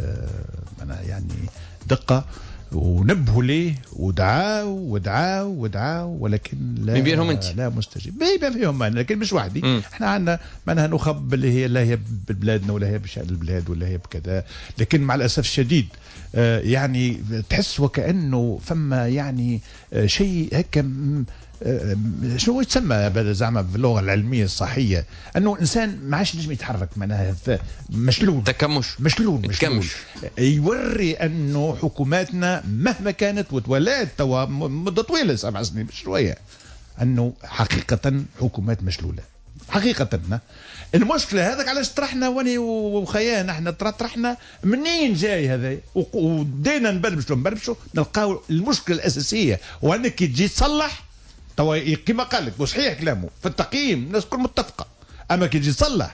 يعني دقة، ونبهوا ليه ودعاوا ودعاوا ودعاوا، ولكن لا من بينهم انت لا مستجيب. بيبقى فيهم أنا، لكن مش وحدي. م. احنا عندنا معناها نخب اللي هي لا هي ببلادنا ولا هي بشأن البلاد ولا هي بكذا، لكن مع الأسف الشديد آه يعني تحس وكأنه فما يعني آه شيء هيك آه شنو يتسمى زعما باللغه العلميه الصحيه انه الانسان ما عادش ينجم يتحرك، معناها مشلول تكمش مشلول مشلول يوري انه حكوماتنا مهما كانت وتولات توا مده طويله سبع سنين مش شويه، انه حقيقه حكومات مشلوله حقيقه. المشكله هذاك علاش طرحنا واني وخيان نحن طرحنا منين جاي هذا، ودينا نبلبشوا نبلبشوا نلقاو المشكله الاساسيه وانك كي تجي تصلح توا كما قال لك وصحيح كلامه في التقييم الناس كل متفقه، اما كي تجي تصلح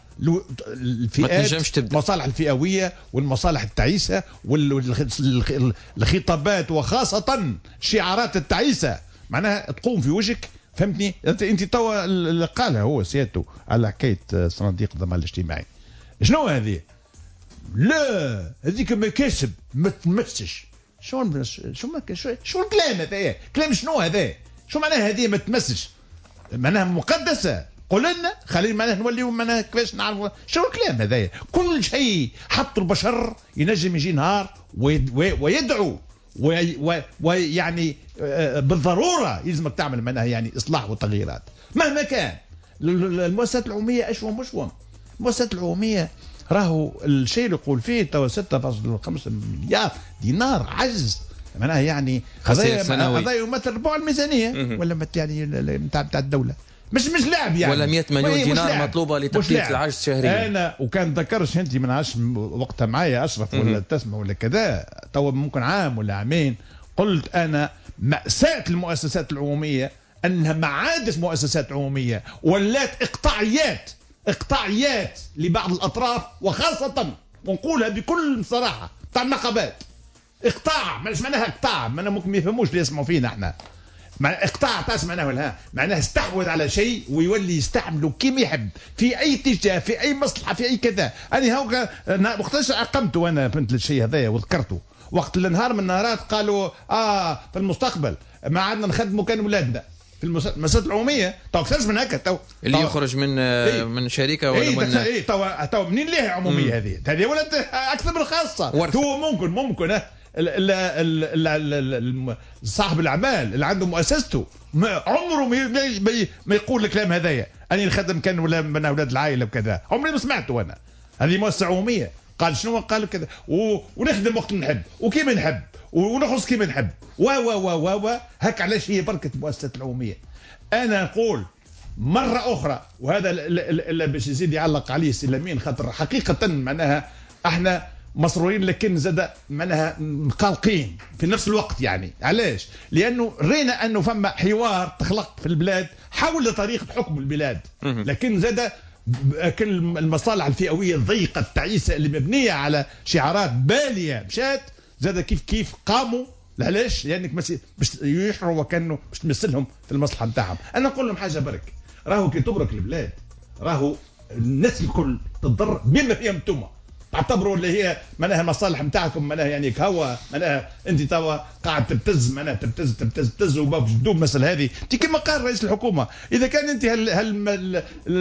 الفئات المصالح الفئويه والمصالح التعيسه والخطابات وخاصه شعارات التعيسه معناها تقوم في وجهك فهمتني؟ انت توا اللي قالها هو سيادته على حكايه صناديق الضمان الاجتماعي، شنو هذه؟ لا هذيك مكاسب ما تمسش. شو شو شو شو الكلام هذا؟ كلام شنو هذا؟ شو معناها هذه ما تمسش؟ معناها مقدسه. قول لنا خلينا معناها نوليو معناها كيفاش نعرفوا شو الكلام هذايا. كل شيء حط البشر ينجم يجي نهار ويدعو ويعني بالضروره يلزمك تعمل معناها يعني اصلاح وتغييرات مهما كان. المؤسسات العموميه اشوم مشوم. المؤسسات العموميه راهو الشيء اللي يقول فيه توا ستة فاصلة خمسة مليار دينار عجز معناها يعني هذا يمثل ربع الميزانيه ولا يعني نتاع نتاع الدوله. مش مش لعب يعني ولا مئة مليون دينار مطلوبه لتغطيه العجز شهريا. انا وكان ذكرش انت من عاش وقتها معايا اشرف ولا تسمع ولا كذا تو ممكن عام ولا عامين قلت انا مأساة المؤسسات العموميه انها ما عادش مؤسسات عموميه ولات اقطاعيات اقطاعيات لبعض الاطراف وخاصه ونقولها بكل صراحه تاع النقابات. اقطاع مش معناها اقطاع ما ممكن ما يفهموش اللي يسمعوا فينا احنا. مع اقطاع تاس معناه ولا معناه استحوذ على شيء ويولي يستعمله كيما يحب في اي اتجاه في اي مصلحه في اي كذا. انا هاو وقتاش عقمت وانا فهمت الشيء هذايا وذكرته وقت النهار من النهارات قالوا اه في المستقبل ما عادنا نخدموا كان ولادنا في المؤسسات العموميه. تو اكثرش من هكا تو اللي يخرج من إيه؟ من شركه ولا إيه من اي تو تو منين ليه عموميه هذه هذه ولات اكثر من الخاصه. هو ممكن ممكن صاحب الاعمال اللي عنده مؤسسته عمره ما يقول الكلام هذايا اني نخدم كان ولا من اولاد العائله وكذا. عمري ما سمعته انا. هذه مؤسسه عموميه قال شنو قال كذا ونخدم وقت نحب وكيما نحب ونخلص كيما نحب و و و و هك. علاش هي بركه المؤسسات العموميه. انا نقول مره اخرى وهذا اللي باش يزيد يعلق عليه سي لامين خاطر حقيقه معناها احنا مسرورين لكن زاد معناها قلقين في نفس الوقت. يعني علاش؟ لانه رينا انه فما حوار تخلق في البلاد حول طريقه حكم البلاد لكن زاد كل المصالح الفئويه الضيقه التعيسه اللي مبنيه على شعارات باليه مشات زاد كيف كيف قاموا. علاش؟ لانك باش يشعروا وكانه باش تمثلهم في المصلحه نتاعهم. انا نقول لهم حاجه برك راهو كي تبرك البلاد راهو الناس الكل تضر بما فيهم انتم تعتبروا اللي هي معناها المصالح نتاعكم معناها يعني كهوا معناها انت توا قاعد تبتز معناها تبتز تبتز تبتز وباش تدوب المساله هذه. انت كما قال رئيس الحكومه اذا كان انت هل هل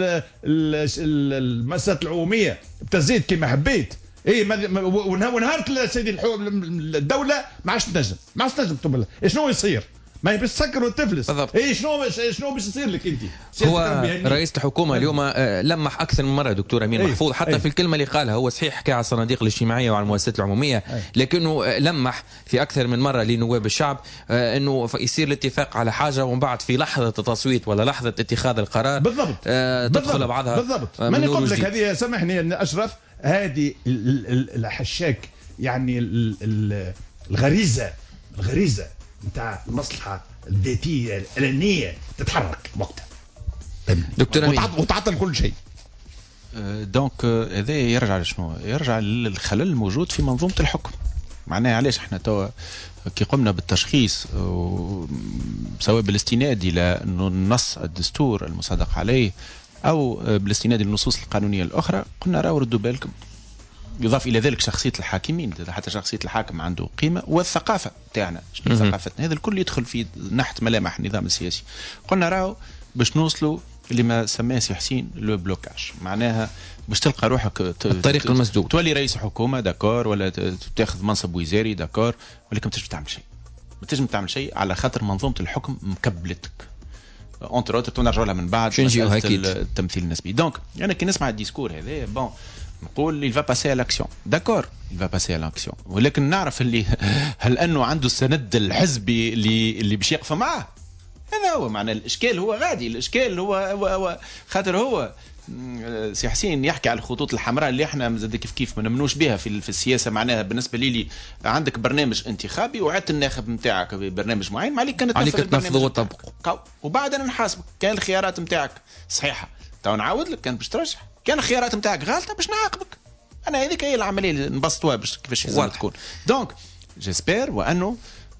المؤسسات العموميه ابتزيت كما حبيت اي ونهار سيدي الدوله ما عادش تنجم ما عادش تنجم تقول شنو يصير ما هي بتسكر وتفلس. اي شنو شنو باش يصير لك انت؟ هو رئيس الحكومه اليوم لمح اكثر من مره دكتور امين محفوظ حتى أي. في الكلمه اللي قالها هو صحيح حكى على الصناديق الاجتماعيه وعلى المؤسسات العموميه أي. لكنه لمح في اكثر من مره لنواب الشعب انه يصير الاتفاق على حاجه ومن بعد في لحظه التصويت ولا لحظه اتخاذ القرار بالضبط آه تدخل بالضبط. بعضها بالضبط. ما نقول لك هذه سامحني اشرف هذه الحشاك يعني الغريزه الغريزه نتاع المصلحه الذاتيه الانانيه تتحرك وقتها دكتور امين وتعطل كل شيء. دونك هذا يرجع لشنو؟ يرجع للخلل الموجود في منظومه الحكم. معناها علاش احنا توا كي قمنا بالتشخيص سواء بالاستناد الى النص الدستور المصادق عليه او بالاستناد للنصوص القانونيه الاخرى قلنا راهو ردوا بالكم. يضاف الى ذلك شخصيه الحاكمين حتى شخصيه الحاكم عنده قيمه والثقافه تاعنا شنو ثقافتنا هذا الكل يدخل في نحت ملامح النظام السياسي. قلنا راهو باش نوصلوا لما سماه سي حسين لو بلوكاج معناها باش تلقى روحك الطريق المسدود تولي رئيس حكومه داكور ولا تاخذ منصب وزاري داكور ولكن ما تنجم تعمل شيء ما تنجم تعمل شيء على خاطر منظومه الحكم مكبلتك اونتر اوتر تنرجع لها من بعد التمثيل النسبي. دونك انا كي نسمع الديسكور هذا بون نقول il va passer à l'action d'accord il va passer à l'action ولكن نعرف اللي هل انه عنده السند الحزبي اللي اللي باش يقف معاه. هذا هو معنى الاشكال. هو غادي الاشكال هو, هو, هو خاطر هو سي حسين يحكي على الخطوط الحمراء اللي احنا زاد كيف كيف ما نمنوش بها في في السياسه. معناها بالنسبه لي عندك برنامج انتخابي وعدت الناخب نتاعك ببرنامج معين ما عليك كانت عليك تنفذه وتطبقه وبعد انا نحاسبك. كان الخيارات نتاعك صحيحه تو نعاود لك كان باش ترجع كان الخيارات نتاعك غالطه باش نعاقبك. انا هذيك هي العمليه اللي نبسطوها باش كيفاش لازم تكون. دونك جيسبر وانه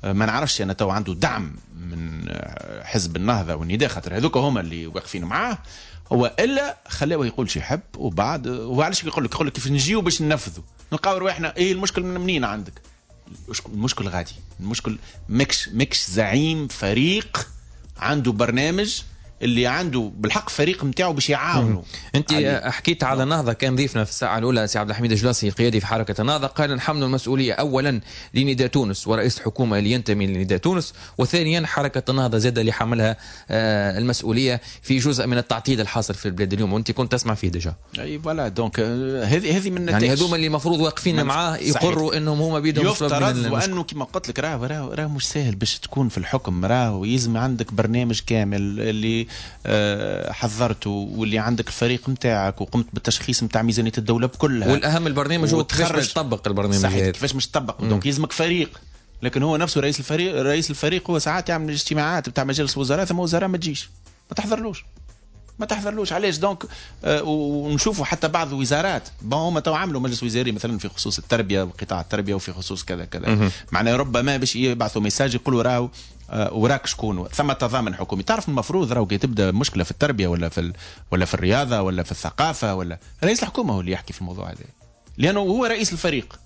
ما نعرفش انا تو عنده دعم من حزب النهضه والنداء، خاطر هذوك هما اللي واقفين معاه، هو الا خلاه يقول شي يحب، وبعد وعلاش يقول لك يقول لك كيف نجيو باش ننفذوا نلقاو رواحنا. ايه المشكل من منين عندك؟ المشكل غادي، المشكل مكش مكش زعيم فريق عنده برنامج اللي عنده بالحق فريق نتاعو باش يعاونوا. انت علي. حكيت على النهضه، كان ضيفنا في الساعه الاولى سي عبد الحميد الجلاصي قيادي في حركه النهضه، قال نحمل المسؤوليه اولا لنداء تونس ورئيس الحكومه اللي ينتمي لنداء تونس، وثانيا حركه النهضه زاد اللي حملها آه المسؤوليه في جزء من التعطيل الحاصل في البلاد اليوم، وانت كنت تسمع فيه ديجا. اي فوالا دونك هذه هذه من النتائج، يعني هذوما اللي المفروض واقفين معاه يقروا انهم هما بيدهم يفترض، وانه كما قلت لك راه راه راه مش سهل باش تكون في الحكم، راه يلزم عندك برنامج كامل اللي آه حضرته، واللي عندك الفريق نتاعك وقمت بالتشخيص نتاع ميزانيه الدوله بكلها، والاهم البرنامج هو كيفاش باش تطبق البرنامج، صحيح كيفاش باش تطبق. دونك يلزمك فريق، لكن هو نفسه رئيس الفريق رئيس الفريق هو ساعات يعمل اجتماعات بتاع مجالس وزراء ثم وزراء ما تجيش، ما تحضرلوش ما تحضرلوش علاش؟ دونك آه ونشوفوا حتى بعض الوزارات بون هما تو عملوا مجلس وزاري مثلا في خصوص التربيه وقطاع التربيه وفي خصوص كذا كذا، معناه ربما باش يبعثوا ميساج يقولوا راهو آه وراك شكون ثم تضامن حكومي. تعرف المفروض راهو كي تبدا مشكله في التربيه ولا في ولا في الرياضه ولا في الثقافه ولا رئيس الحكومه هو اللي يحكي في الموضوع هذا، لانه هو رئيس الفريق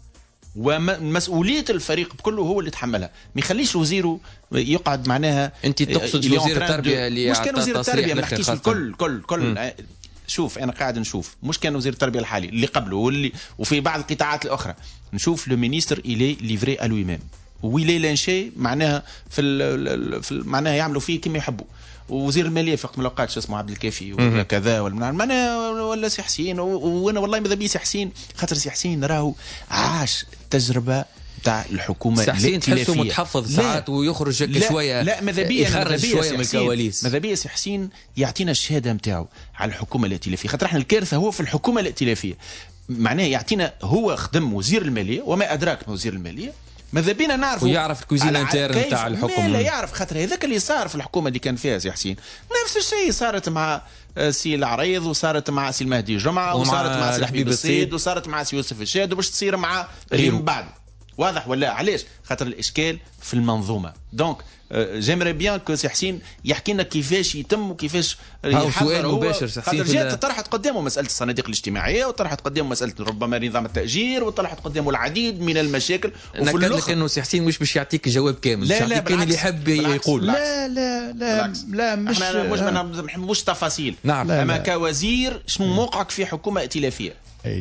ومسؤوليه الفريق بكله هو اللي يتحملها، ما يخليش وزيره يقعد معناها. انت تقصد وزير التربيه اللي مش كان وزير التربيه، ما نحكيش الكل كل كل شوف انا قاعد نشوف مش كان وزير التربيه الحالي اللي قبله واللي وفي بعض القطاعات الاخرى، نشوف لو مينيستر الي ليفري ا لوي ميم ويلي لانشي معناها في, في معناها يعملوا فيه كما يحبوا. ووزير الماليه في وقت من الاوقات شو اسمه عبد الكافي ولا كذا ولا معناها ولا سي حسين، وانا والله ماذا بي سي حسين، خاطر سي حسين راهو عاش تجربه تاع الحكومه الائتلافيه. تحسه متحفظ ساعات ويخرج هكا شويه، لا ماذا بيا يخرج شويه من الكواليس. ماذا بيا سي حسين يعطينا الشهاده نتاعو على الحكومه الائتلافيه، خاطر احنا الكارثه هو في الحكومه الائتلافيه، معناه يعطينا هو خدم وزير الماليه وما ادراك ما وزير الماليه، ماذا بينا نعرف ويعرف الكوزين انترن نتاع الحكم، لا يعرف خاطر هذاك اللي صار في الحكومه اللي كان فيها سي حسين نفس الشيء صارت مع سي العريض وصارت مع سي المهدي جمعه وصارت مع سي الحبيب السيد وصارت مع سي يوسف الشاد وباش تصير مع غير من بعد. واضح ولا؟ علاش؟ خاطر الاشكال في المنظومه. دونك جيمري بيان كو سي حسين يحكي لنا كيفاش يتم وكيفاش يحضر هو مباشر. خاطر جات طرحت قدامه مساله الصناديق الاجتماعيه وطرحت قدامه مساله ربما نظام التاجير وطرحت قدامه العديد من المشاكل. وفي الاخر انه سي حسين مش باش يعطيك جواب كامل، لا لا كان اللي يحب يقول لا لا لا لا مش مش مش تفاصيل. نعم. اما كوزير شنو موقعك في حكومه ائتلافيه؟ اي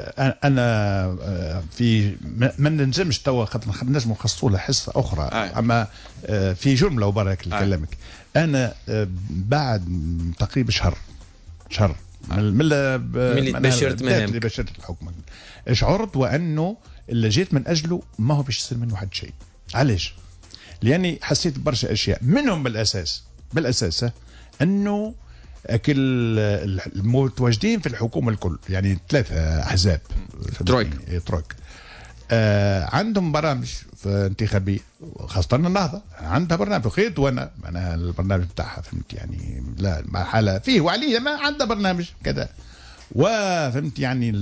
انا في ما ننجمش توا خاطر نجموا نخصصوا له حصه اخرى آه. اما في جمله وبرك لكلامك آه. انا بعد تقريبا شهر شهر من اللي بشرت اللي بشرت الحكومه شعرت وانه اللي جيت من اجله ما هو باش يصير منه حد شيء. علاش؟ لاني حسيت برشا اشياء منهم بالاساس بالاساس انه كل المتواجدين في الحكومه الكل يعني ثلاثه احزاب ترويك ترويك آه عندهم برامج انتخابيه، خاصه النهضه عندها برنامج خيط، وانا انا البرنامج بتاعها فهمت يعني لا حاله فيه وعليه ما عندها برنامج كذا، وفهمت يعني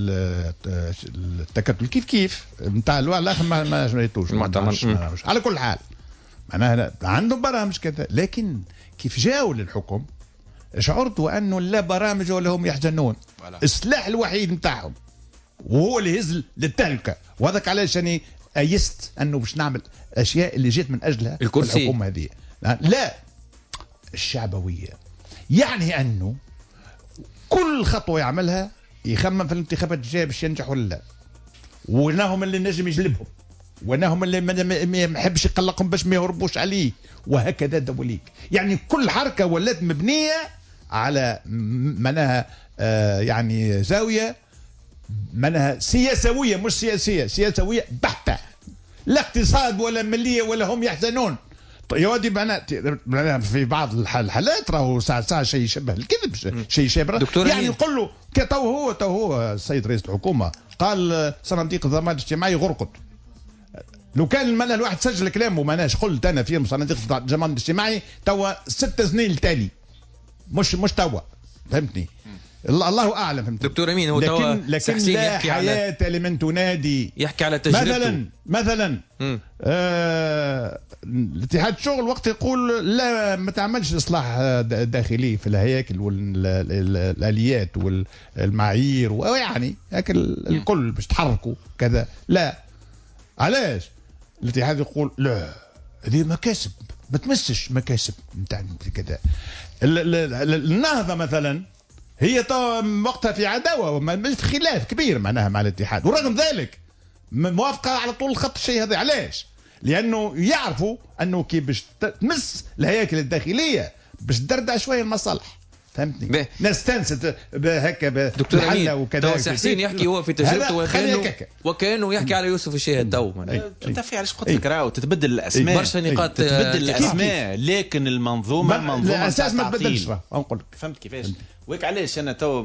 التكتل كيف كيف نتاع الاخر ما ما جريتوش على كل حال معناها عندهم برامج كذا. لكن كيف جاوا للحكم شعرت وانه لا برامج ولا هم يحزنون. السلاح الوحيد نتاعهم وهو اللي يهز للتهلكه، وهذاك علاش اني ايست انه باش نعمل اشياء اللي جيت من اجلها الكرسي. الحكومه هذه لا الشعبويه، يعني انه كل خطوه يعملها يخمم في الانتخابات الجايه باش ينجح ولا لا، وناهم اللي نجم يجلبهم، وناهم اللي ما يحبش يقلقهم باش ما يهربوش عليه، وهكذا دوليك. يعني كل حركه ولات مبنيه على معناها آه يعني زاويه معناها سياسويه مش سياسيه، سياسويه بحته، لا اقتصاد ولا ماليه ولا هم يحزنون. يا ودي معناها في بعض الحالات راهو ساعه ساعه شيء يشبه الكذب، شيء يشبه يعني يقول له تو هو تو هو السيد رئيس الحكومه قال صناديق الضمان الاجتماعي غرقت. لو كان معناها الواحد سجل كلامه معناها قلت انا في صناديق الضمان الاجتماعي توا ست سنين التالي مش مش توا فهمتني. الله اعلم. فهمت دكتور امين هو لكن, لكن لا حياه على... لمن تنادي يحكي على تجربته مثلا مثلا آه الاتحاد الشغل وقت يقول لا ما تعملش اصلاح داخلي في الهياكل والاليات والمعايير ويعني هيك الكل باش تحركوا كذا. لا علاش الاتحاد يقول لا هذه مكاسب ما تمسش مكاسب نتاع كذا. النهضه مثلا هي وقتها في عداوه في خلاف كبير معناها مع الاتحاد، ورغم ذلك موافقه على طول الخط الشيء هذا. علاش؟ لانه يعرفوا انه كي باش تمس الهياكل الداخليه باش تدردع شويه المصالح. فهمتني؟ ناس تنست هكا دكتور امين وكذا. تو حسين يحكي هو في تجربته وكانه وكانه يحكي على يوسف الشاهد تو انت في علاش قلت لك راهو تتبدل الاسماء برشا نقاط تتبدل الاسماء لكن المنظومه منظومه الاساس ما تبدلش. نقول لك فهمت كيفاش ويك. علاش انا تو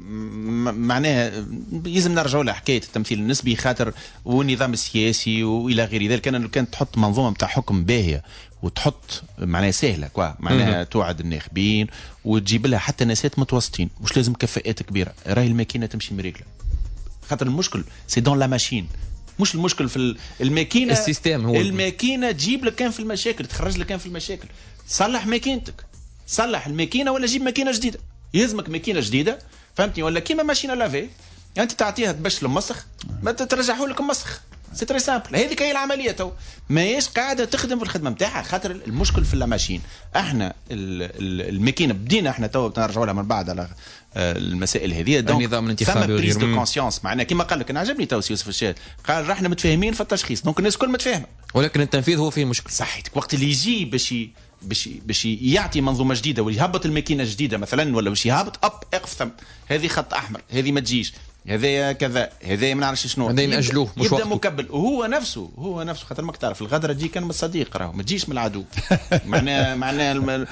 معناها لازم نرجعوا لحكايه التمثيل النسبي خاطر والنظام السياسي والى غير ذلك. كان كانت تحط منظومه نتاع حكم باهيه وتحط معناها سهله كوا معناها توعد الناخبين وتجيب لها حتى ناسات متوسطين، مش لازم كفاءات كبيره. راهي الماكينه تمشي مريكله خاطر المشكل سي دون لا ماشين، مش المشكل في الماكينه. السيستم هو الماكينه تجيب لك كان في المشاكل، تخرج لك كان في المشاكل. صلح ماكينتك، صلح الماكينه ولا جيب ماكينه جديده. يلزمك ماكينه جديده فهمتني، ولا كيما ماشينه لافي انت تعطيها تبش المسخ ما ترجعوا لك مسخ. سي تري سامبل. هذيك هي العمليه تو ماهيش قاعده تخدم في الخدمه نتاعها خاطر المشكل في اللاماشين. احنا الماكينه بدينا احنا تو نرجعوا لها من بعد على المسائل هذه. دونك النظام الانتخابي ثم بريز دو كونسيونس معناها كيما قال لك. انا عجبني تو يوسف الشاهد قال راحنا متفاهمين في التشخيص، دونك الناس الكل متفاهمه ولكن التنفيذ هو فيه مشكل. صحيتك. وقت اللي يجي باش باش باش يعطي منظومه جديده ولا يهبط الماكينه جديده مثلا ولا باش يهبط اب اقف ثم هذه خط احمر هذه ما تجيش هذا كذا هذا ما نعرفش شنو هذا يأجلوه مش يبدا وقته. مكبل وهو نفسه هو نفسه خاطر ماك تعرف الغدره تجي كان من الصديق راهو ما تجيش من العدو. معناه معناه الم...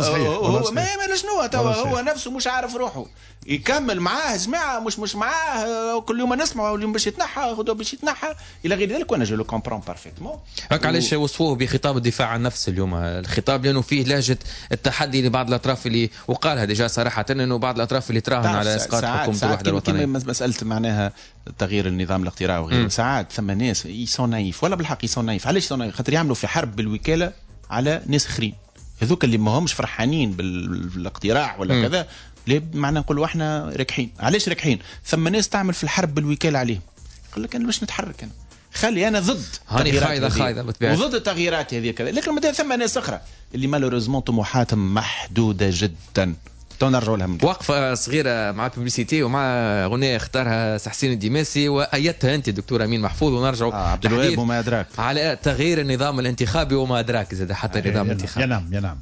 هو ما ما شنو توا هو نفسه مش عارف روحه يكمل معاه جماعه مش مش معاه كل يوم نسمعوا اليوم باش يتنحى غدوه باش يتنحى الى غير ذلك. وانا جو لو كومبرون بارفيتمون. هاك علاش وصفوه بخطاب الدفاع عن النفس اليوم الخطاب لانه فيه لهجه التحدي لبعض الاطراف اللي وقالها ديجا صراحه انه بعض الاطراف اللي تراهن على اسقاط حكومه الوحده الوطنيه. مساله معناها تغيير النظام الاقتراعي وغيره. ساعات ثم ناس يسون نايف ولا بالحق يسون نايف. علاش يسون نايف؟ خاطر يعملوا في حرب بالوكاله على ناس اخرين هذوك اللي ما همش فرحانين بالاقتراع ولا م. كذا. ليه معنى نقولوا احنا راكحين. علاش راكحين؟ ثم ناس تعمل في الحرب بالوكاله عليهم. يقول لك انا باش نتحرك انا خلي انا ضد هاني خايده خايده وضد التغييرات هذه كذا. لكن مثلا ثم ناس اخرى اللي مالوريزمون طموحاتهم محدوده جدا. تو نرجعوا لها من وقفه صغيره مع بوبليسيتي ومع اغنيه اختارها سحسين الدماسي وايتها انت دكتور امين محفوظ ونرجعوا آه عبد الوهاب وما ادراك على تغيير النظام الانتخابي وما ادراك زاد حتى النظام الانتخابي. ينام ينام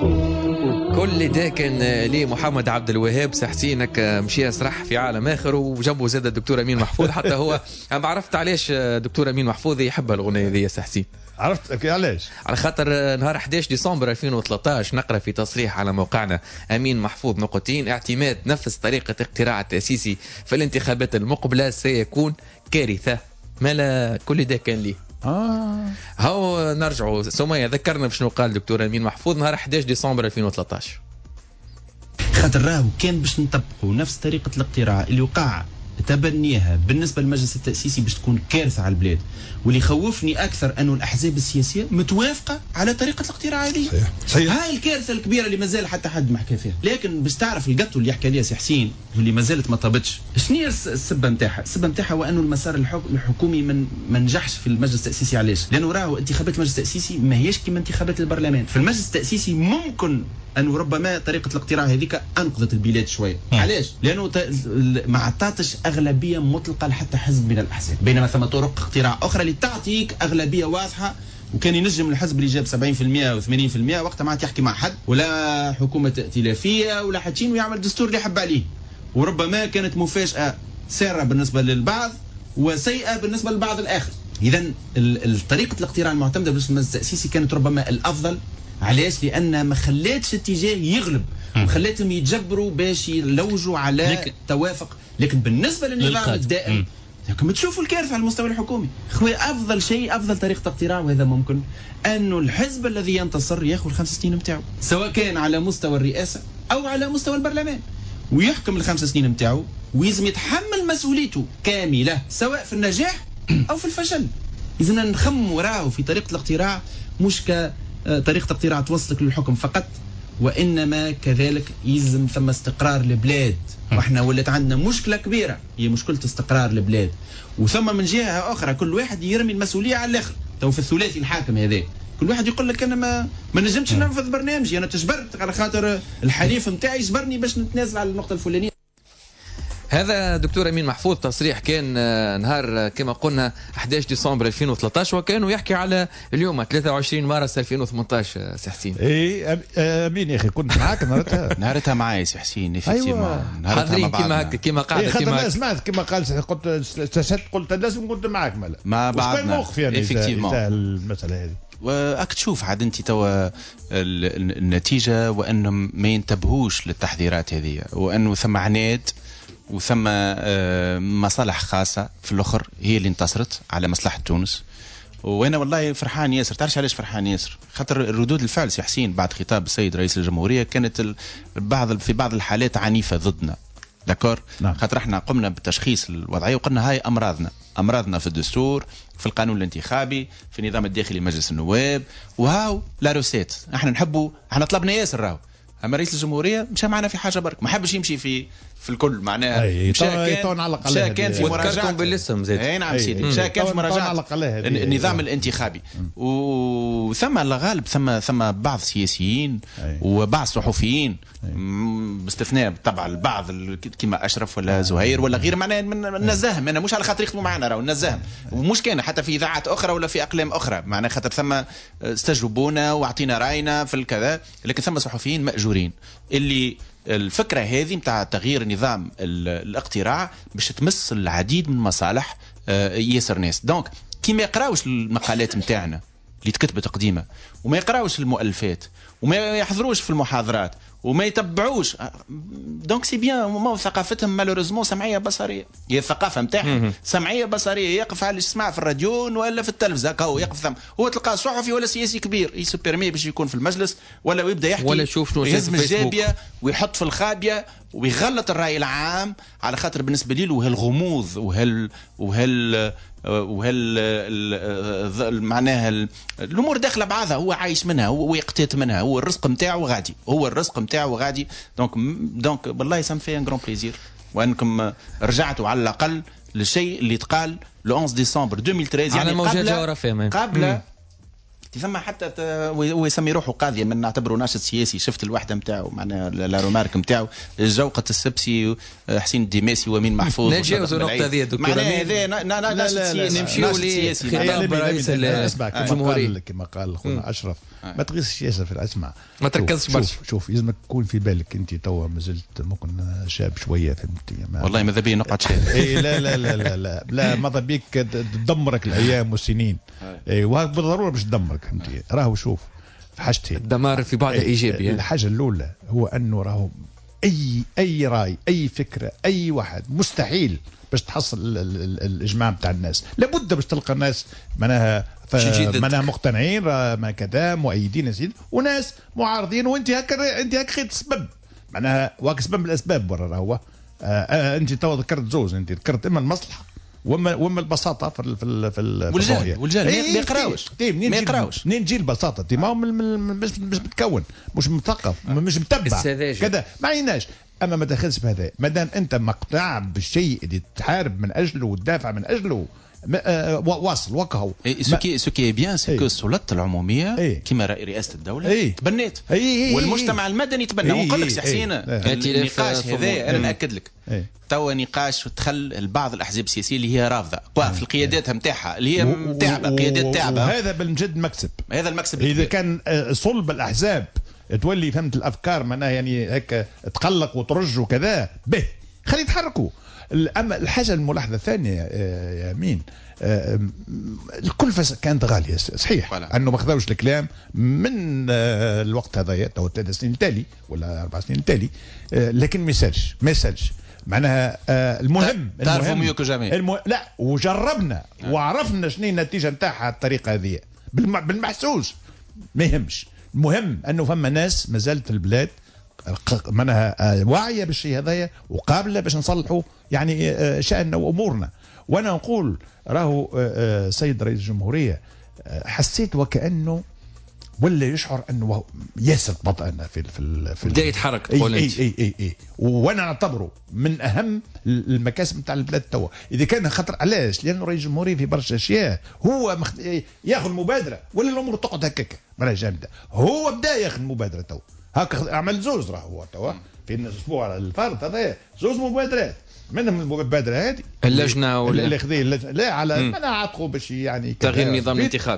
ينام كل ده كان لمحمد عبد الوهاب. سحسينك مشي اسرح في عالم اخر وجنبه زاد الدكتور امين محفوظ. حتى هو انا عرفت علاش دكتور امين محفوظ يحب الاغنيه ذي سحسين. عرفت علاش؟ على خاطر نهار أحد عشر ديسمبر ألفين وثلاثة عشر نقرا في تصريح على موقعنا امين محفوظ نقطتين اعتماد نفس طريقه اقتراع التاسيسي في الانتخابات المقبله سيكون كارثه. مالا كل ده كان ليه اه هاو نرجعوا سمية ذكرنا بشنو قال دكتور امين محفوظ نهار أحد عشر ديسمبر ألفين وثلاثة عشر. خاطر راهو كان باش نطبقوا نفس طريقه الاقتراع اللي وقع تبنيها بالنسبه للمجلس التاسيسي باش تكون كارثه على البلاد. واللي يخوفني اكثر انه الاحزاب السياسيه متوافقه على طريقه الاقتراع هذه. صحيح صحيح. هاي الكارثه الكبيره اللي مازال حتى حد ما حكى فيها. لكن باش تعرف القطو اللي يحكي عليها سي حسين واللي مازالت ما طابتش شنو هي السبه نتاعها؟ السبه نتاعها هو انه المسار الحكومي من ما نجحش في المجلس التاسيسي. علاش؟ لانه راهو انتخابات المجلس التاسيسي ما هيش كما انتخابات البرلمان. في المجلس التاسيسي ممكن انه ربما طريقه الاقتراع هذيك انقذت البلاد شويه. علاش؟ لانه ما عطاتش اغلبيه مطلقه لحتى حزب من الاحزاب، بينما ثم طرق اقتراع اخرى اللي تعطيك اغلبيه واضحه. وكان ينجم الحزب اللي جاب سبعين بالمئة او ثمانين بالمئة وقتها ما يحكي مع حد ولا حكومه ائتلافيه ولا حتشين ويعمل الدستور اللي يحب عليه. وربما كانت مفاجاه ساره بالنسبه للبعض وسيئه بالنسبه للبعض الاخر. اذا طريقه الاقتراع المعتمده بالمجلس التاسيسي كانت ربما الافضل. علاش؟ لان ما خلاتش اتجاه يغلب وخلاتهم يتجبروا باش يلوجوا على لكن توافق. لكن بالنسبه للنظام الدائم لكن تشوفوا الكارثه على المستوى الحكومي. خويا افضل شيء افضل طريقه اقتراع وهذا ممكن انه الحزب الذي ينتصر ياخذ الخمس سنين نتاعو سواء كان على مستوى الرئاسه او على مستوى البرلمان. ويحكم الخمس سنين نتاعو ويزم يتحمل مسؤوليته كامله سواء في النجاح او في الفشل. اذا نخم وراه في طريقه الاقتراع مش كطريقه اقتراع توصلك للحكم فقط، وانما كذلك يلزم ثم استقرار البلاد. واحنا ولات عندنا مشكله كبيره هي مشكله استقرار البلاد، وثم من جهه اخرى كل واحد يرمي المسؤوليه على الاخر. تو في الثلاثي الحاكم هذا كل واحد يقول لك انا ما ما نجمتش ننفذ برنامجي، انا تجبرت على خاطر الحليف نتاعي جبرني باش نتنازل على النقطه الفلانيه. هذا دكتور امين محفوظ تصريح كان نهار كما قلنا أحد عشر ديسمبر ألفين وثلاثة عشر، وكانوا يحكي على اليوم ثلاثة وعشرين مارس ألفين وثمانية عشر. سي حسين اي امين يا اخي كنت معاك نهارتها نهارتها معايا سي حسين ايوه حاضرين كيما هكا كيما قاعده كيما إيه سمعت كيما قال قلت استشهدت قلت لازم كنت معاك مالا ما بعدنا موقف يعني المساله هذه. وأك تشوف عاد انت توا النتيجه وانهم ما ينتبهوش للتحذيرات هذه، وانه ثم عناد وثم مصالح خاصة في الأخر هي اللي انتصرت على مصلحة تونس. وأنا والله فرحان ياسر. تعرفش علاش فرحان ياسر؟ خاطر ردود الفعل سي حسين بعد خطاب السيد رئيس الجمهورية كانت بعض في بعض الحالات عنيفة ضدنا. داكور؟ نعم. خاطر احنا قمنا بتشخيص الوضعية وقلنا هاي أمراضنا، أمراضنا في الدستور، في القانون الانتخابي، في النظام الداخلي مجلس النواب، وهاو لا روسيت. احنا نحبوا، احنا طلبنا ياسر راهو. اما رئيس الجمهوريه مشى معنا في حاجه برك، ما حبش يمشي في في الكل معناها. مشى كان مشى كان في مراجعه بالاسم زاد. اي نعم سيدي، مشى كان في مراجعه النظام الانتخابي. وثم الغالب ثم ثم بعض السياسيين وبعض الصحفيين باستثناء طبعا البعض كما اشرف ولا زهير ولا غير معناها نزاهم. انا مش على خاطر يخدموا معنا راهو نزاهم، ومش كان حتى في اذاعات اخرى ولا في اقلام اخرى معناها خاطر ثم استجوبونا واعطينا راينا في الكذا. لكن ثم صحفيين ماجورين اللي الفكره هذه نتاع تغيير نظام الاقتراع باش تمس العديد من مصالح ياسر ناس. دونك كي ما يقراوش المقالات نتاعنا اللي تكتبت قديمه، وما يقراوش المؤلفات، وما يحضروش في المحاضرات، وما يتبعوش، دونك سي بيان هما ثقافتهم مالوريزمون سمعيه بصريه. هي الثقافه نتاعهم سمعيه بصريه، يقف على اللي يسمع في الراديو ولا في التلفزه، هو يقف ثم هو تلقاه صحفي ولا سياسي كبير يسوبرمي باش يكون في المجلس ولا يبدا يحكي ولا يشوف شنو يهز الجابيه ويحط في الخابيه ويغلط الراي العام على خاطر بالنسبه لي وهالغموض وهال وهال وهال معناها الامور داخله بعضها. هو عايش منها، هو يقتات منها، هو الرزق نتاعو غادي، هو الرزق نتاعو غادي. دونك دونك والله سام في ان غران بليزير وانكم رجعتوا على الاقل للشيء اللي تقال لو أحد عشر ديسمبر ألفين وثلاثة عشر، يعني قبل قبل ثم حتى هو يسمي روحه قاضي، من نعتبره ناشط سياسي. شفت الوحده نتاعو معناها لا رومارك نتاعو جوقه السبسي حسين الدماسي ومين محفوظ. نتجاوز النقطه هذه دكتور هذا ناشط سياسي. نمشيو لخطاب رئيس الجمهوريه كما قال خونا اشرف. ما تغيسش ياسر في الاسمع، ما تركزش برشا. شوف يلزمك تكون في بالك انت توا مازلت ممكن شاب شويه فهمتي. والله ماذا بيا نقعد شاب. اي لا لا لا لا لا, لا ماذا بيك تدمرك الايام والسنين. اي وبالضروره باش تدمرك فهمتي. راهو شوف في حاجتين الدمار في بعض ايجابي. الحاجه الاولى هو انه راهو اي اي راي اي فكره اي واحد مستحيل باش تحصل الاجماع بتاع الناس. لابد باش تلقى الناس معناها معناها مقتنعين ما كذا مؤيدين سيد، وناس معارضين، وانت هكا انت هكا خيط سبب معناها واك سبب الاسباب برا راهو. انت تو ذكرت زوز، انت ذكرت اما المصلحه وما وما البساطه في ال في ال في الرؤيه والجهل. ما يقراوش ما يقراوش منين تجي البساطه؟ انت ما مش مش متكون، مش مثقف، مش متبع كذا، ما عيناش. اما ما دخلش بهذا، ما دام انت مقتنع بالشيء اللي تحارب من اجله وتدافع من اجله واصل وكهو. سو سو كي بيان سي كو السلطه العموميه كما رئاسه الدوله تبنات، والمجتمع المدني تبنى. ونقول لك سي حسين النقاش هذا انا ناكد لك توا نقاش دخل البعض الاحزاب السياسيه اللي هي رافضه في القيادات نتاعها اللي هي تعبه قيادات تعبه. وهذا بالجد مكسب، هذا المكسب اذا كان صلب الاحزاب تولي فهمت الافكار معناها يعني هيك تقلق وترج وكذا به خلي يتحركوا. اما الحاجه الملاحظه الثانيه يا امين، الكلفه كانت غاليه صحيح ولا. انه ما خذوش الكلام من الوقت هذايا تو ثلاث سنين التالي ولا اربع سنين التالي، لكن ما يسالش ما يسالش معناها. المهم تعرفوا ميو كو جامي الم... لا وجربنا وعرفنا شنو النتيجه نتاعها الطريقه هذه بالم... بالمحسوس ما يهمش. المهم انه فما ناس مازالت في البلاد معناها واعيه بالشيء هذايا وقابله باش نصلحوا يعني شأننا وامورنا. وانا نقول راهو سيد رئيس الجمهوريه حسيت وكانه ولا يشعر انه ياسر بطأنا في في في بدا يتحرك تقول انت. اي اي اي اي وانا نعتبره من اهم المكاسب نتاع البلاد توا. اذا كان خطر علاش؟ لانه رئيس الجمهوريه في برشا اشياء هو مخ... ياخذ مبادره ولا الامور تقعد هكاك معناها جامده. هو بدا ياخذ مبادره توا هكا عمل زوز راه هو توا في الاسبوع الفارط هذا زوز مبادرات منهم المبادره هذه اللجنه ولا اللي لا على ما عطقوا باش يعني تغيير النظام الانتخابي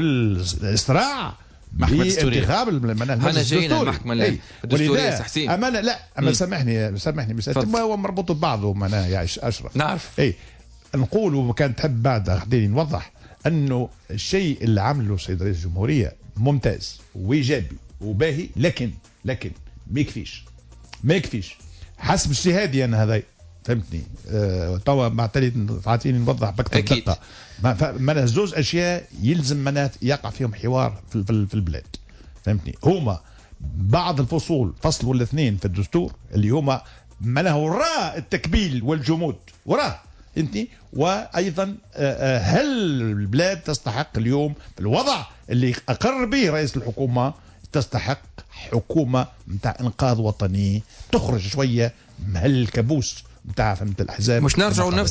والاسراع محكمة الدستورية انتخاب انا جايين المحكمة الدستورية سحسين أمانة لا أما سامحني سامحني مسألة هو مربوط ببعضه معناها يا أشرف نعرف اي نقول وكان تحب بعد خليني نوضح انه الشيء اللي عمله السيد رئيس الجمهورية ممتاز وايجابي وباهي لكن لكن ما يكفيش ما يكفيش حسب اجتهادي انا هذا فهمتني أه توا بعتلي تعطيني نوضح بكثر دقه ما زوز اشياء يلزم منات يقع فيهم حوار في, في, في البلاد فهمتني. هما بعض الفصول فصل ولا اثنين في الدستور اللي هما منه وراء التكبيل والجمود وراه فهمتني. وايضا هل البلاد تستحق اليوم الوضع اللي اقر به رئيس الحكومه تستحق حكومه نتاع انقاذ وطني تخرج شويه من هالكابوس نتاع فهمت الاحزاب. مش نرجعوا نفس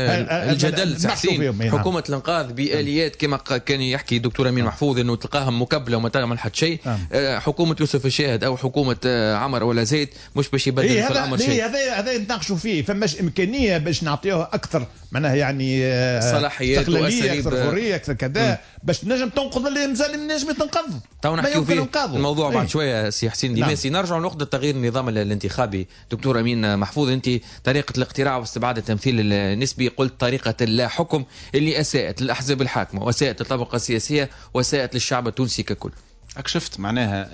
الجدل سحسين حكومه الانقاذ باليات كما كان يحكي دكتور امين محفوظ انه تلقاها مكبله وما تعمل حتى شيء. حكومه يوسف الشاهد او حكومه عمر ولا زيد مش باش يبدل في الامر شيء. هذا هذا نتناقشوا فيه فماش امكانيه باش نعطيوها اكثر معناها يعني صلاحيات واساليب اكثر حريه اكثر كذا باش تنجم تنقذ اللي مازال نجم تنقذ. تو نحكيو فيه الموضوع بعد شويه سي حسين ديماسي. نرجعوا ناخذ تغيير النظام الانتخابي. دكتور امين محفوظ انت طريقه الاقتراع واستبعاد التمثيل النسبي قلت طريقه اللا حكم اللي اساءت للاحزاب الحاكمه واساءت للطبقه السياسيه واساءت للشعب التونسي ككل. راك شفت معناها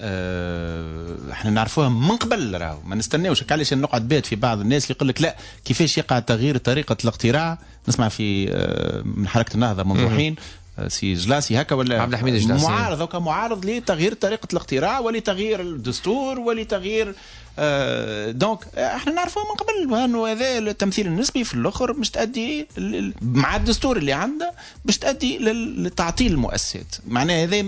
اه احنا نعرفوها من قبل راهو ما نستناوش علاش نقعد بات في بعض الناس اللي يقول لك لا كيفاش يقع تغيير طريقه الاقتراع. نسمع في اه من حركه النهضه منذ حين سي جلاسي هكا ولا عبد الحميد جلاسي معارض هكا معارض لتغيير طريقه الاقتراع ولتغيير الدستور ولتغيير آه دونك احنا نعرفوه من قبل انه هذا التمثيل النسبي في الاخر مش تؤدي مع الدستور اللي عنده باش تؤدي لتعطيل المؤسسات. معناه هذا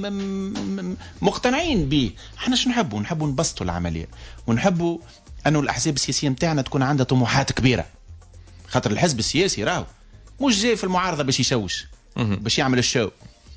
مقتنعين به. احنا شنو نحبوا نحبوا نبسطوا العمليه ونحبوا انه الاحزاب السياسيه نتاعنا تكون عندها طموحات كبيره. خاطر الحزب السياسي راهو مش جاي في المعارضه باش يشوش باش يعمل الشو.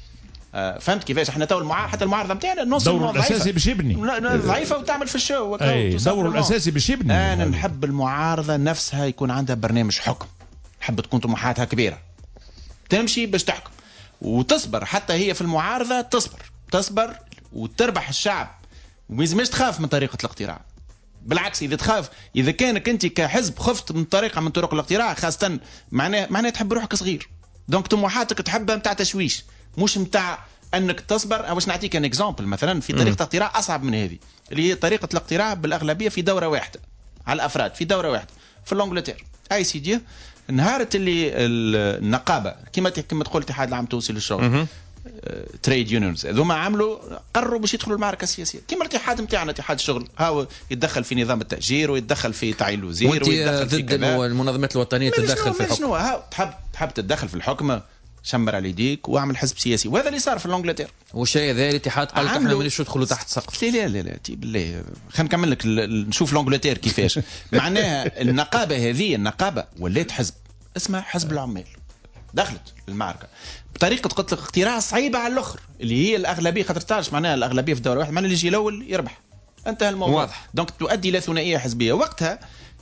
آه فهمت كيفاش احنا تو المعارضه حتى المعارضه نتاعنا نص دوره الاساسي باش يبني ضعيفه وتعمل في الشو. دوره الاساسي باش يبني. انا نحب المعارضه نفسها يكون عندها برنامج حكم. نحب تكون طموحاتها كبيره تمشي باش تحكم وتصبر حتى هي في المعارضه تصبر تصبر وتربح الشعب وما لازمش تخاف من طريقه الاقتراع. بالعكس اذا تخاف اذا كانك انت كحزب خفت من طريقه من طرق الاقتراع خاصه معناه معناه تحب روحك صغير. دونك طموحاتك تحبها نتاع تشويش مش نتاع انك تصبر. باش نعطيك ان اكزامبل مثلا في طريقه اقتراع اصعب من هذه اللي هي طريقه الاقتراع بالاغلبيه في دوره واحده على الافراد في دوره واحده في الانجلتير اي سي دي. نهارت اللي النقابه كما كما تقول الاتحاد العام التونسي للشغل تريد يونيونز هذوما عملوا قرروا باش يدخلوا المعركه السياسيه كما الاتحاد نتاعنا اتحاد الشغل هاو يتدخل في نظام التاجير ويتدخل في تعيين الوزير ويتدخل في كذا. المنظمات الوطنيه تتدخل في الحكم. شنو هاو تحب تحب تتدخل في الحكم شمر على يديك واعمل حزب سياسي وهذا اللي صار في الانجلتير. والشيء هذا الاتحاد قال لك احنا مانيش ندخلوا تحت سقف. لا لا لا لا بالله خلينا نكمل لك نشوف الانجلتير كيفاش. معناها النقابه هذه النقابه ولات حزب اسمها حزب العمال دخلت المعركه بطريقه قلت لك اقتراع صعيبه على الاخر اللي هي الاغلبيه خاطر تعرف معناها الاغلبيه في دوره واحده معناها اللي يجي الاول يربح. انتهى الموضوع واضح. دونك تؤدي الى ثنائيه حزبيه. وقتها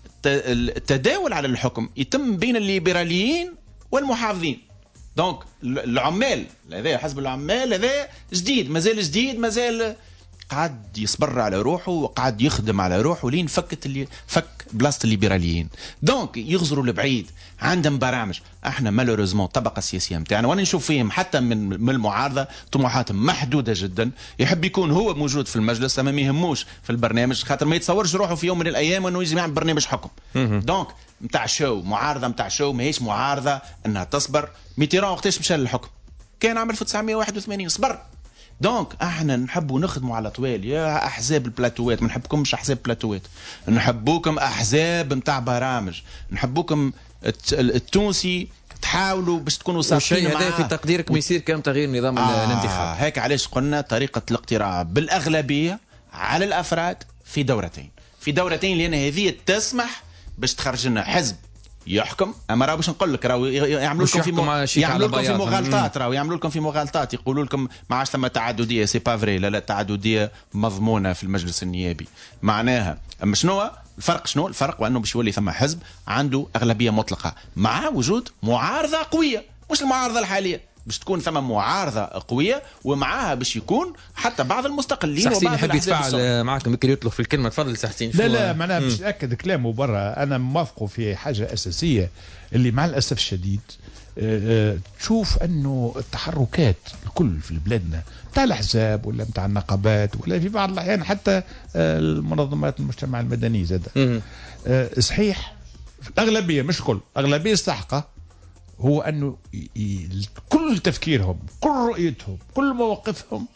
التداول على الحكم يتم بين الليبراليين والمحافظين. دونك العمال هذا حزب العمال هذا جديد مازال جديد مازال قعد يصبر على روحه وقعد يخدم على روحه لين فكت اللي فك بلاصه الليبراليين. دونك يغزروا لبعيد عندهم برامج. احنا مالوريزمون الطبقه السياسيه نتاعنا وانا نشوف فيهم حتى من من المعارضه طموحاتهم محدوده جدا. يحب يكون هو موجود في المجلس اما ما يهموش في البرنامج خاطر ما يتصورش روحه في يوم من الايام انه يجي يعمل برنامج حكم. دونك نتاع شو معارضه نتاع شو ماهيش معارضه انها تصبر. ميتيران وقتاش مشى للحكم كان عام ألف وتسعمائة وواحد وثمانين صبر دونك احنا نحبوا نخدموا على طوال يا احزاب البلاتوات، ما نحبكمش احزاب بلاتوات، نحبوكم احزاب نتاع برامج، نحبوكم التونسي تحاولوا باش تكونوا صافيين معاه. والشيء هذا في تقديرك ما يصير كان تغيير نظام آه الانتخاب. هيك علاش قلنا طريقه الاقتراع بالاغلبيه على الافراد في دورتين، في دورتين لان هذه تسمح باش تخرج لنا حزب يحكم. اما راهو باش نقول لك راهو يعملوا لكم في م... يعملوا لكم في مغالطات، راهو يعملوا لكم في مغالطات، يقولوا لكم ما عادش ثم تعدديه، سي با فري، لا لا تعدديه مضمونه في المجلس النيابي. معناها اما شنو الفرق؟ شنو الفرق؟ وانه باش يولي ثم حزب عنده اغلبيه مطلقه مع وجود معارضه قويه، مش المعارضه الحاليه، باش تكون ثم معارضه قويه ومعاها باش يكون حتى بعض المستقلين وبعض يحب يتفاعل معكم يمكن يطلب في الكلمه. تفضل سي حسين. لا لا معناها باش ناكد كلامه برا، انا موافقه في حاجه اساسيه اللي مع الاسف الشديد أه تشوف انه التحركات الكل في بلادنا بتاع الاحزاب ولا بتاع النقابات ولا في بعض الاحيان حتى أه المنظمات المجتمع المدني زاد أه صحيح الاغلبيه مش كل اغلبيه الساحقه هو انه كل تفكيرهم كل رؤيتهم كل مواقفهم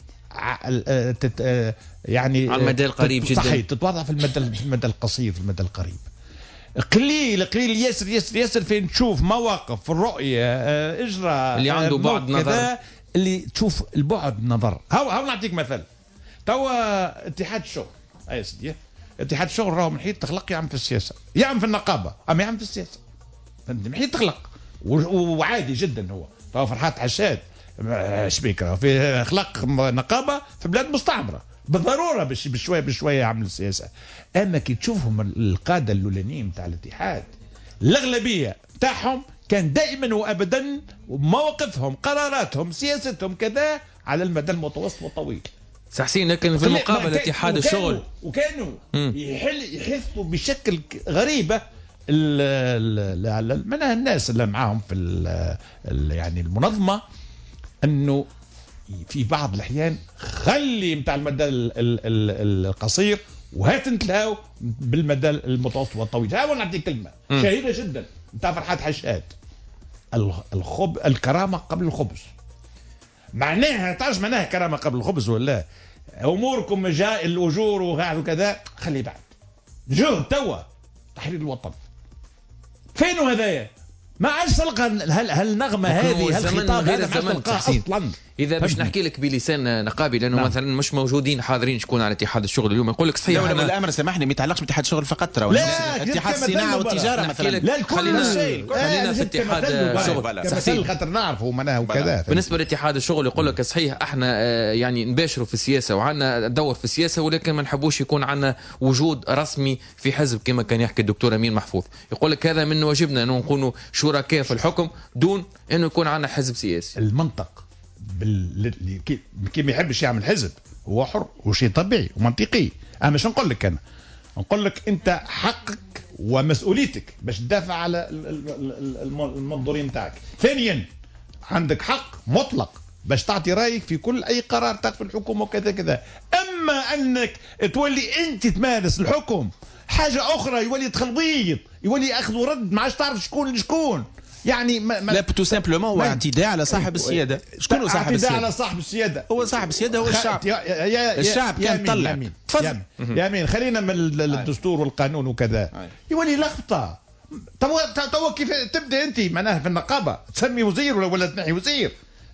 يعني على المدى القريب جدا، صحيح تتوضع في المدى في المدى القصير في المدى القريب. قليل قليل ياسر ياسر ياسر فين تشوف مواقف في الرؤيه اجراء اللي عنده بعد نظر، اللي تشوف البعد نظر. هاو هاو نعطيك مثل توا اتحاد الشغل اي سيدي، اتحاد الشغل راهو من حين تخلق يعمل في السياسه، يعمل في النقابه، اما يعمل في السياسه من حين تخلق، وعادي جدا. هو توا فرحات عشاد شبيك في خلق نقابه في بلاد مستعمره بالضروره باش بشويه بشويه يعمل السياسه. اما كي تشوفهم القاده الاولانيين تاع الاتحاد الاغلبيه تاعهم كان دائما وابدا مواقفهم قراراتهم سياستهم كذا على المدى المتوسط والطويل. حسين لكن في المقابل اتحاد الشغل وكانوا يحل يحسوا بشكل غريبه منها الناس اللي معاهم في ال يعني المنظمه انه في بعض الاحيان خلي نتاع المدى القصير وهات نتلاو بالمدى المتوسط والطويل. ها نعطيك كلمه شهيره جدا نتاع فرحات حشاد، الخب الكرامه قبل الخبز. معناها تعرف معناها كرامه قبل الخبز ولا اموركم جاء الاجور وكذا خلي بعد جهد توا تحرير الوطن. فين هذايا؟ ما عادش تلقى هالنغمه هذه هالخطاب هذا ما تلقاه اصلا. اذا باش نحكي لك بلسان نقابي لانه نعم. مثلا مش موجودين حاضرين شكون على اتحاد الشغل اليوم يقول لك صحيح ولا الامر سامحني ما يتعلقش باتحاد الشغل فقط، ترى اتحاد الصناعه والتجاره مثلا. لا خلينا خلينا في اتحاد الشغل خاطر نعرفوا معناها وكذا. بالنسبه لاتحاد الشغل يقول لك صحيح احنا يعني نباشروا في السياسه وعندنا دور في السياسه، ولكن ما نحبوش يكون عندنا وجود رسمي في حزب كما كان يحكي الدكتور امين محفوظ. يقول لك هذا من واجبنا انه نكونوا شركاء في الحكم دون انه يكون عندنا حزب سياسي. المنطق بال... كي ما يحبش يعمل حزب هو حر وشيء طبيعي ومنطقي. انا مش نقول لك، انا نقول لك انت حقك ومسؤوليتك باش تدافع على المنظورين نتاعك. ثانيا عندك حق مطلق باش تعطي رايك في كل اي قرار تاخذ في الحكومه وكذا كذا. اما انك تولي انت تمارس الحكم حاجه اخرى، يولي تخلبيط، يولي اخذ ورد، ما عادش تعرف شكون لشكون. يعني ما لا تو سامبلومون هو اعتداء على صاحب السياده. شكون صاحب السياده؟ اعتداء على صاحب السياده. هو صاحب السياده هو الشعب. يا يا الشعب كان طلع. تفضل يا امين، خلينا من الدستور والقانون وكذا. يولي لخبطه. توا توا كيف تبدا انت معناها في النقابه تسمي وزير ولا ولا تنحي وزير؟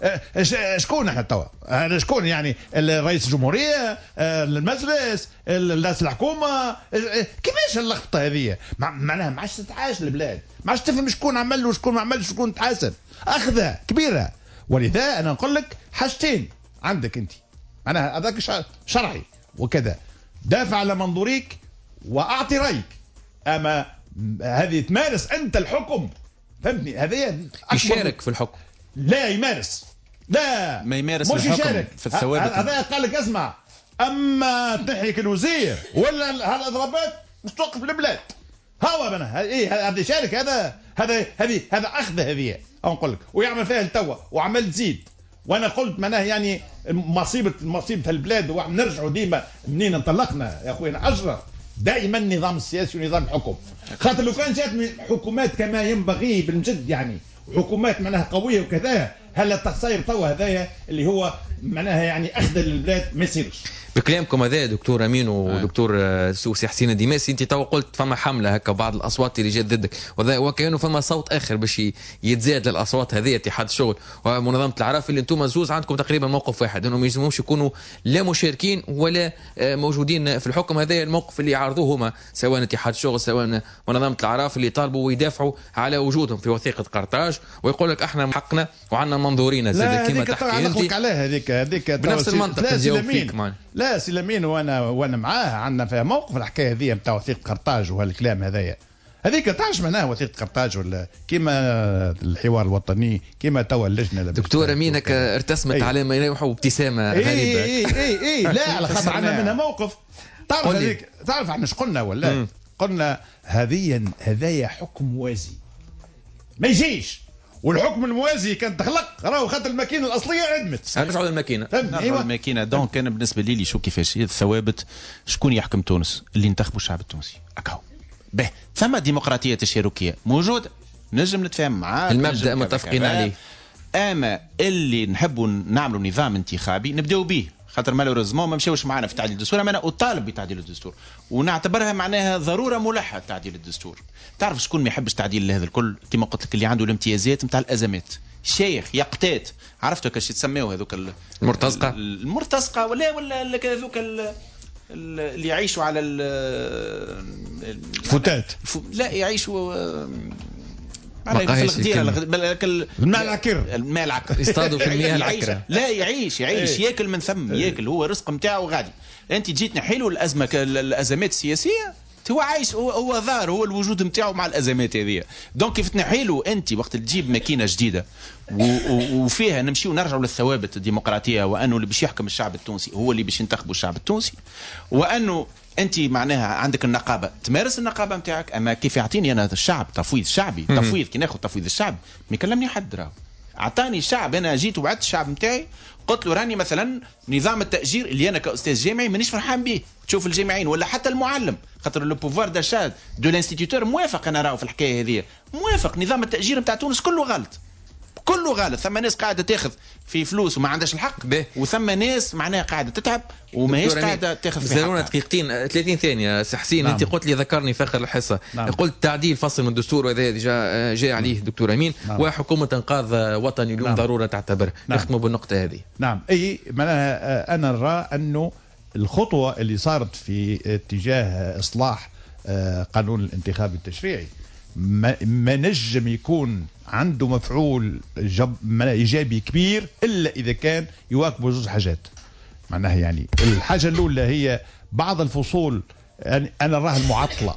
شكون احنا توا؟ شكون يعني رئيس الجمهوريه، المجلس، الناس الحكومه؟ كيفاش اللخبطه هذه؟ معناها ما عادش تتعاش البلاد، ما عادش تفهم شكون عمل وشكون ما عملش وشكون تحاسب. اخذه كبيره. ولذا انا نقول لك حاجتين عندك انت، معناها هذاك شرعي وكذا، دافع على منظوريك واعطي رايك. اما هذه تمارس انت الحكم، فهمتني؟ هذه يشارك في الحكم، لا يمارس، لا ما يمارس مش الحكم يشارك في الثوابت. هذا قال لك اسمع، اما تنحيك الوزير ولا هالاضرابات مش توقف البلاد. هو انا ايه هذا يشارك، هذا هذا هذه هذا اخذ هذه او نقول لك ويعمل فيها التوا وعمل تزيد. وانا قلت معناه يعني مصيبه مصيبه البلاد ونرجعوا ديما منين انطلقنا يا اخوينا اجرى دائما النظام السياسي ونظام الحكم. خاطر لو كان جات حكومات كما ينبغي بالجد يعني حكومات معناها قويه وكذا، هلا التصاير توا هذايا اللي هو معناها يعني اخذ البلاد ما يصيرش. بكلامكم هذا دكتور امين ودكتور سوسي حسين الدماسي، انت تو قلت فما حمله هكا بعض الاصوات اللي جات ضدك، وكانه فما صوت اخر باش يتزاد للاصوات هذه، اتحاد الشغل ومنظمه العراف، اللي انتم زوز عندكم تقريبا موقف واحد، انهم ما يلزموش يكونوا لا مشاركين ولا موجودين في الحكم. هذا الموقف اللي عرضوه هما سواء اتحاد الشغل سواء منظمه العراف، اللي طالبوا ويدافعوا على وجودهم في وثيقه قرطاج، ويقول لك احنا حقنا وعندنا منظورين زاد كما تحكي انت. عليها هذيك هذيك بنفس المنطق نجاوب فيك معنا. لا سي لامين، وانا وانا معاه عندنا فيها موقف الحكايه هذه نتاع وثيقه قرطاج وهالكلام هذايا. هذيك تعرفش معناها وثيقه قرطاج ولا كيما الحوار الوطني كيما توا اللجنه. دكتور امينك ارتسمت على ما يلوحوا ابتسامه غريبه. اي اي اي, أي لا على خاطر عندنا منها موقف. تعرف هذيك تعرف احنا ايش قلنا ولا م. قلنا هذيا هذايا حكم موازي ما يجيش، والحكم الموازي كان تخلق راهو خاطر الماكينه الاصليه عدمت. هاك تعود الماكينه. ايوه الماكينه دونك كان بالنسبه لي شو كيفاش الثوابت شكون يحكم تونس؟ اللي انتخبوا الشعب التونسي اكاو. به ثم ديمقراطيه تشاركيه موجوده نجم نتفاهم معاه، المبدا متفقين عليه. اما اللي نحبوا نعملوا نظام انتخابي نبداو به، خاطر مالوريزمون ما مشاوش معنا في تعديل الدستور. انا اطالب بتعديل الدستور ونعتبرها معناها ضروره ملحه تعديل الدستور. تعرف شكون ما يحبش تعديل هذا الكل؟ كما قلت لك اللي عنده الامتيازات نتاع الازمات، شيخ يقتات، عرفتوا كاش يتسموا هذوك المرتزقه المرتزقه ولا ولا هذوك اللي يعيشوا على الفتات، لا يعيشوا في الغديره الماء العكر الماء العكر يصطادوا في المياه العكره. لا يعيش يعيش ياكل من ثم ياكل، هو رزق نتاعو غادي. انت جيت تنحي له الازمه الازمات السياسيه، هو عايش هو هو ظاهر هو الوجود نتاعو مع الازمات هذه. دونك كيف تنحي له انت وقت تجيب ماكينه جديده وفيها نمشيو نرجعوا للثوابت الديمقراطيه، وانه اللي باش يحكم الشعب التونسي هو اللي باش ينتخبوا الشعب التونسي، وانه انت معناها عندك النقابه تمارس النقابه نتاعك. اما كيف يعطيني انا الشعب تفويض شعبي، تفويض كي ناخذ تفويض الشعب ما يكلمني حد، راهو اعطاني الشعب. انا جيت وعدت الشعب نتاعي قلت له راني مثلا نظام التاجير اللي انا كاستاذ جامعي مانيش فرحان به، تشوف الجامعيين ولا حتى المعلم، خاطر لو بوفوار داشات دو لانستيتيوتور موافق، انا راهو في الحكايه هذه موافق. نظام التاجير نتاع تونس كله غلط، كله غلط. ثم ناس قاعده تاخذ في فلوس وما عندهاش الحق به. وثم ناس معناها قاعده تتعب وماهيش قاعده تاخذ في حقها. زرونا دقيقتين ثلاثين ثانيه سي حسين. نعم. انت قلت لي ذكرني في اخر الحصه. نعم. قلت تعديل فصل من الدستور، وهذا جاء جاء عليه دكتور امين. نعم. وحكومه انقاذ وطني اليوم. نعم. ضروره تعتبر. نعم. نختموا بالنقطه هذه. نعم اي معناها انا نرى انه الخطوه اللي صارت في اتجاه اصلاح قانون الانتخاب التشريعي ما, ما نجم يكون عنده مفعول جب ايجابي كبير الا اذا كان يواكبوا زوج حاجات. معناها يعني الحاجه الاولى هي بعض الفصول يعني انا راها المعطله،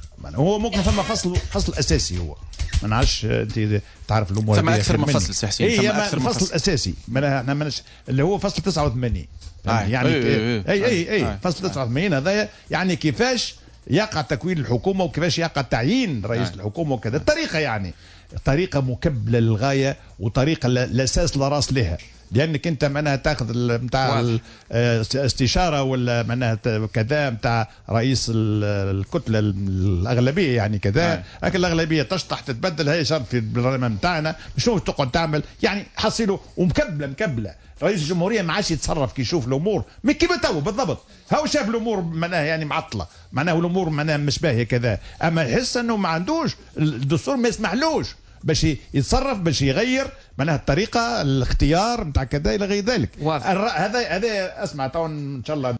هو ممكن ثم فصل فصل اساسي، هو ما نعرفش انت تعرف الامور ثم اكثر من فصل سي حسين. هي الفصل الاساسي معناها منش اللي هو فصل تسعة وثمانين. يعني اي اي اي, أي, أي, أي فصل تسعة وثمانين هذا يعني كيفاش يقع تكوين الحكومه وكيفاش يقع تعيين رئيس الحكومه وكذا. الطريقه يعني طريقه مكبله للغايه وطريقه الاساس لا راس لها، لانك انت معناها تاخذ نتاع استشاره ولا معناها كذا نتاع رئيس الكتله الاغلبيه يعني كذا، لكن الاغلبيه تشطح تتبدل. هي شرط في البرلمان نتاعنا شنو تقعد تعمل يعني حصيله ومكبله مكبله. رئيس الجمهوريه ما عادش يتصرف كي يشوف الامور من كيما تو بالضبط، هاو شاف الامور معناها يعني معطله، معناها الامور معناها مش باهيه كذا، اما يحس انه ما عندوش الدستور ما يسمحلوش باش يتصرف باش يغير معناها الطريقه الاختيار نتاع كذا الى غير ذلك. هذا هذا اسمع تو ان شاء الله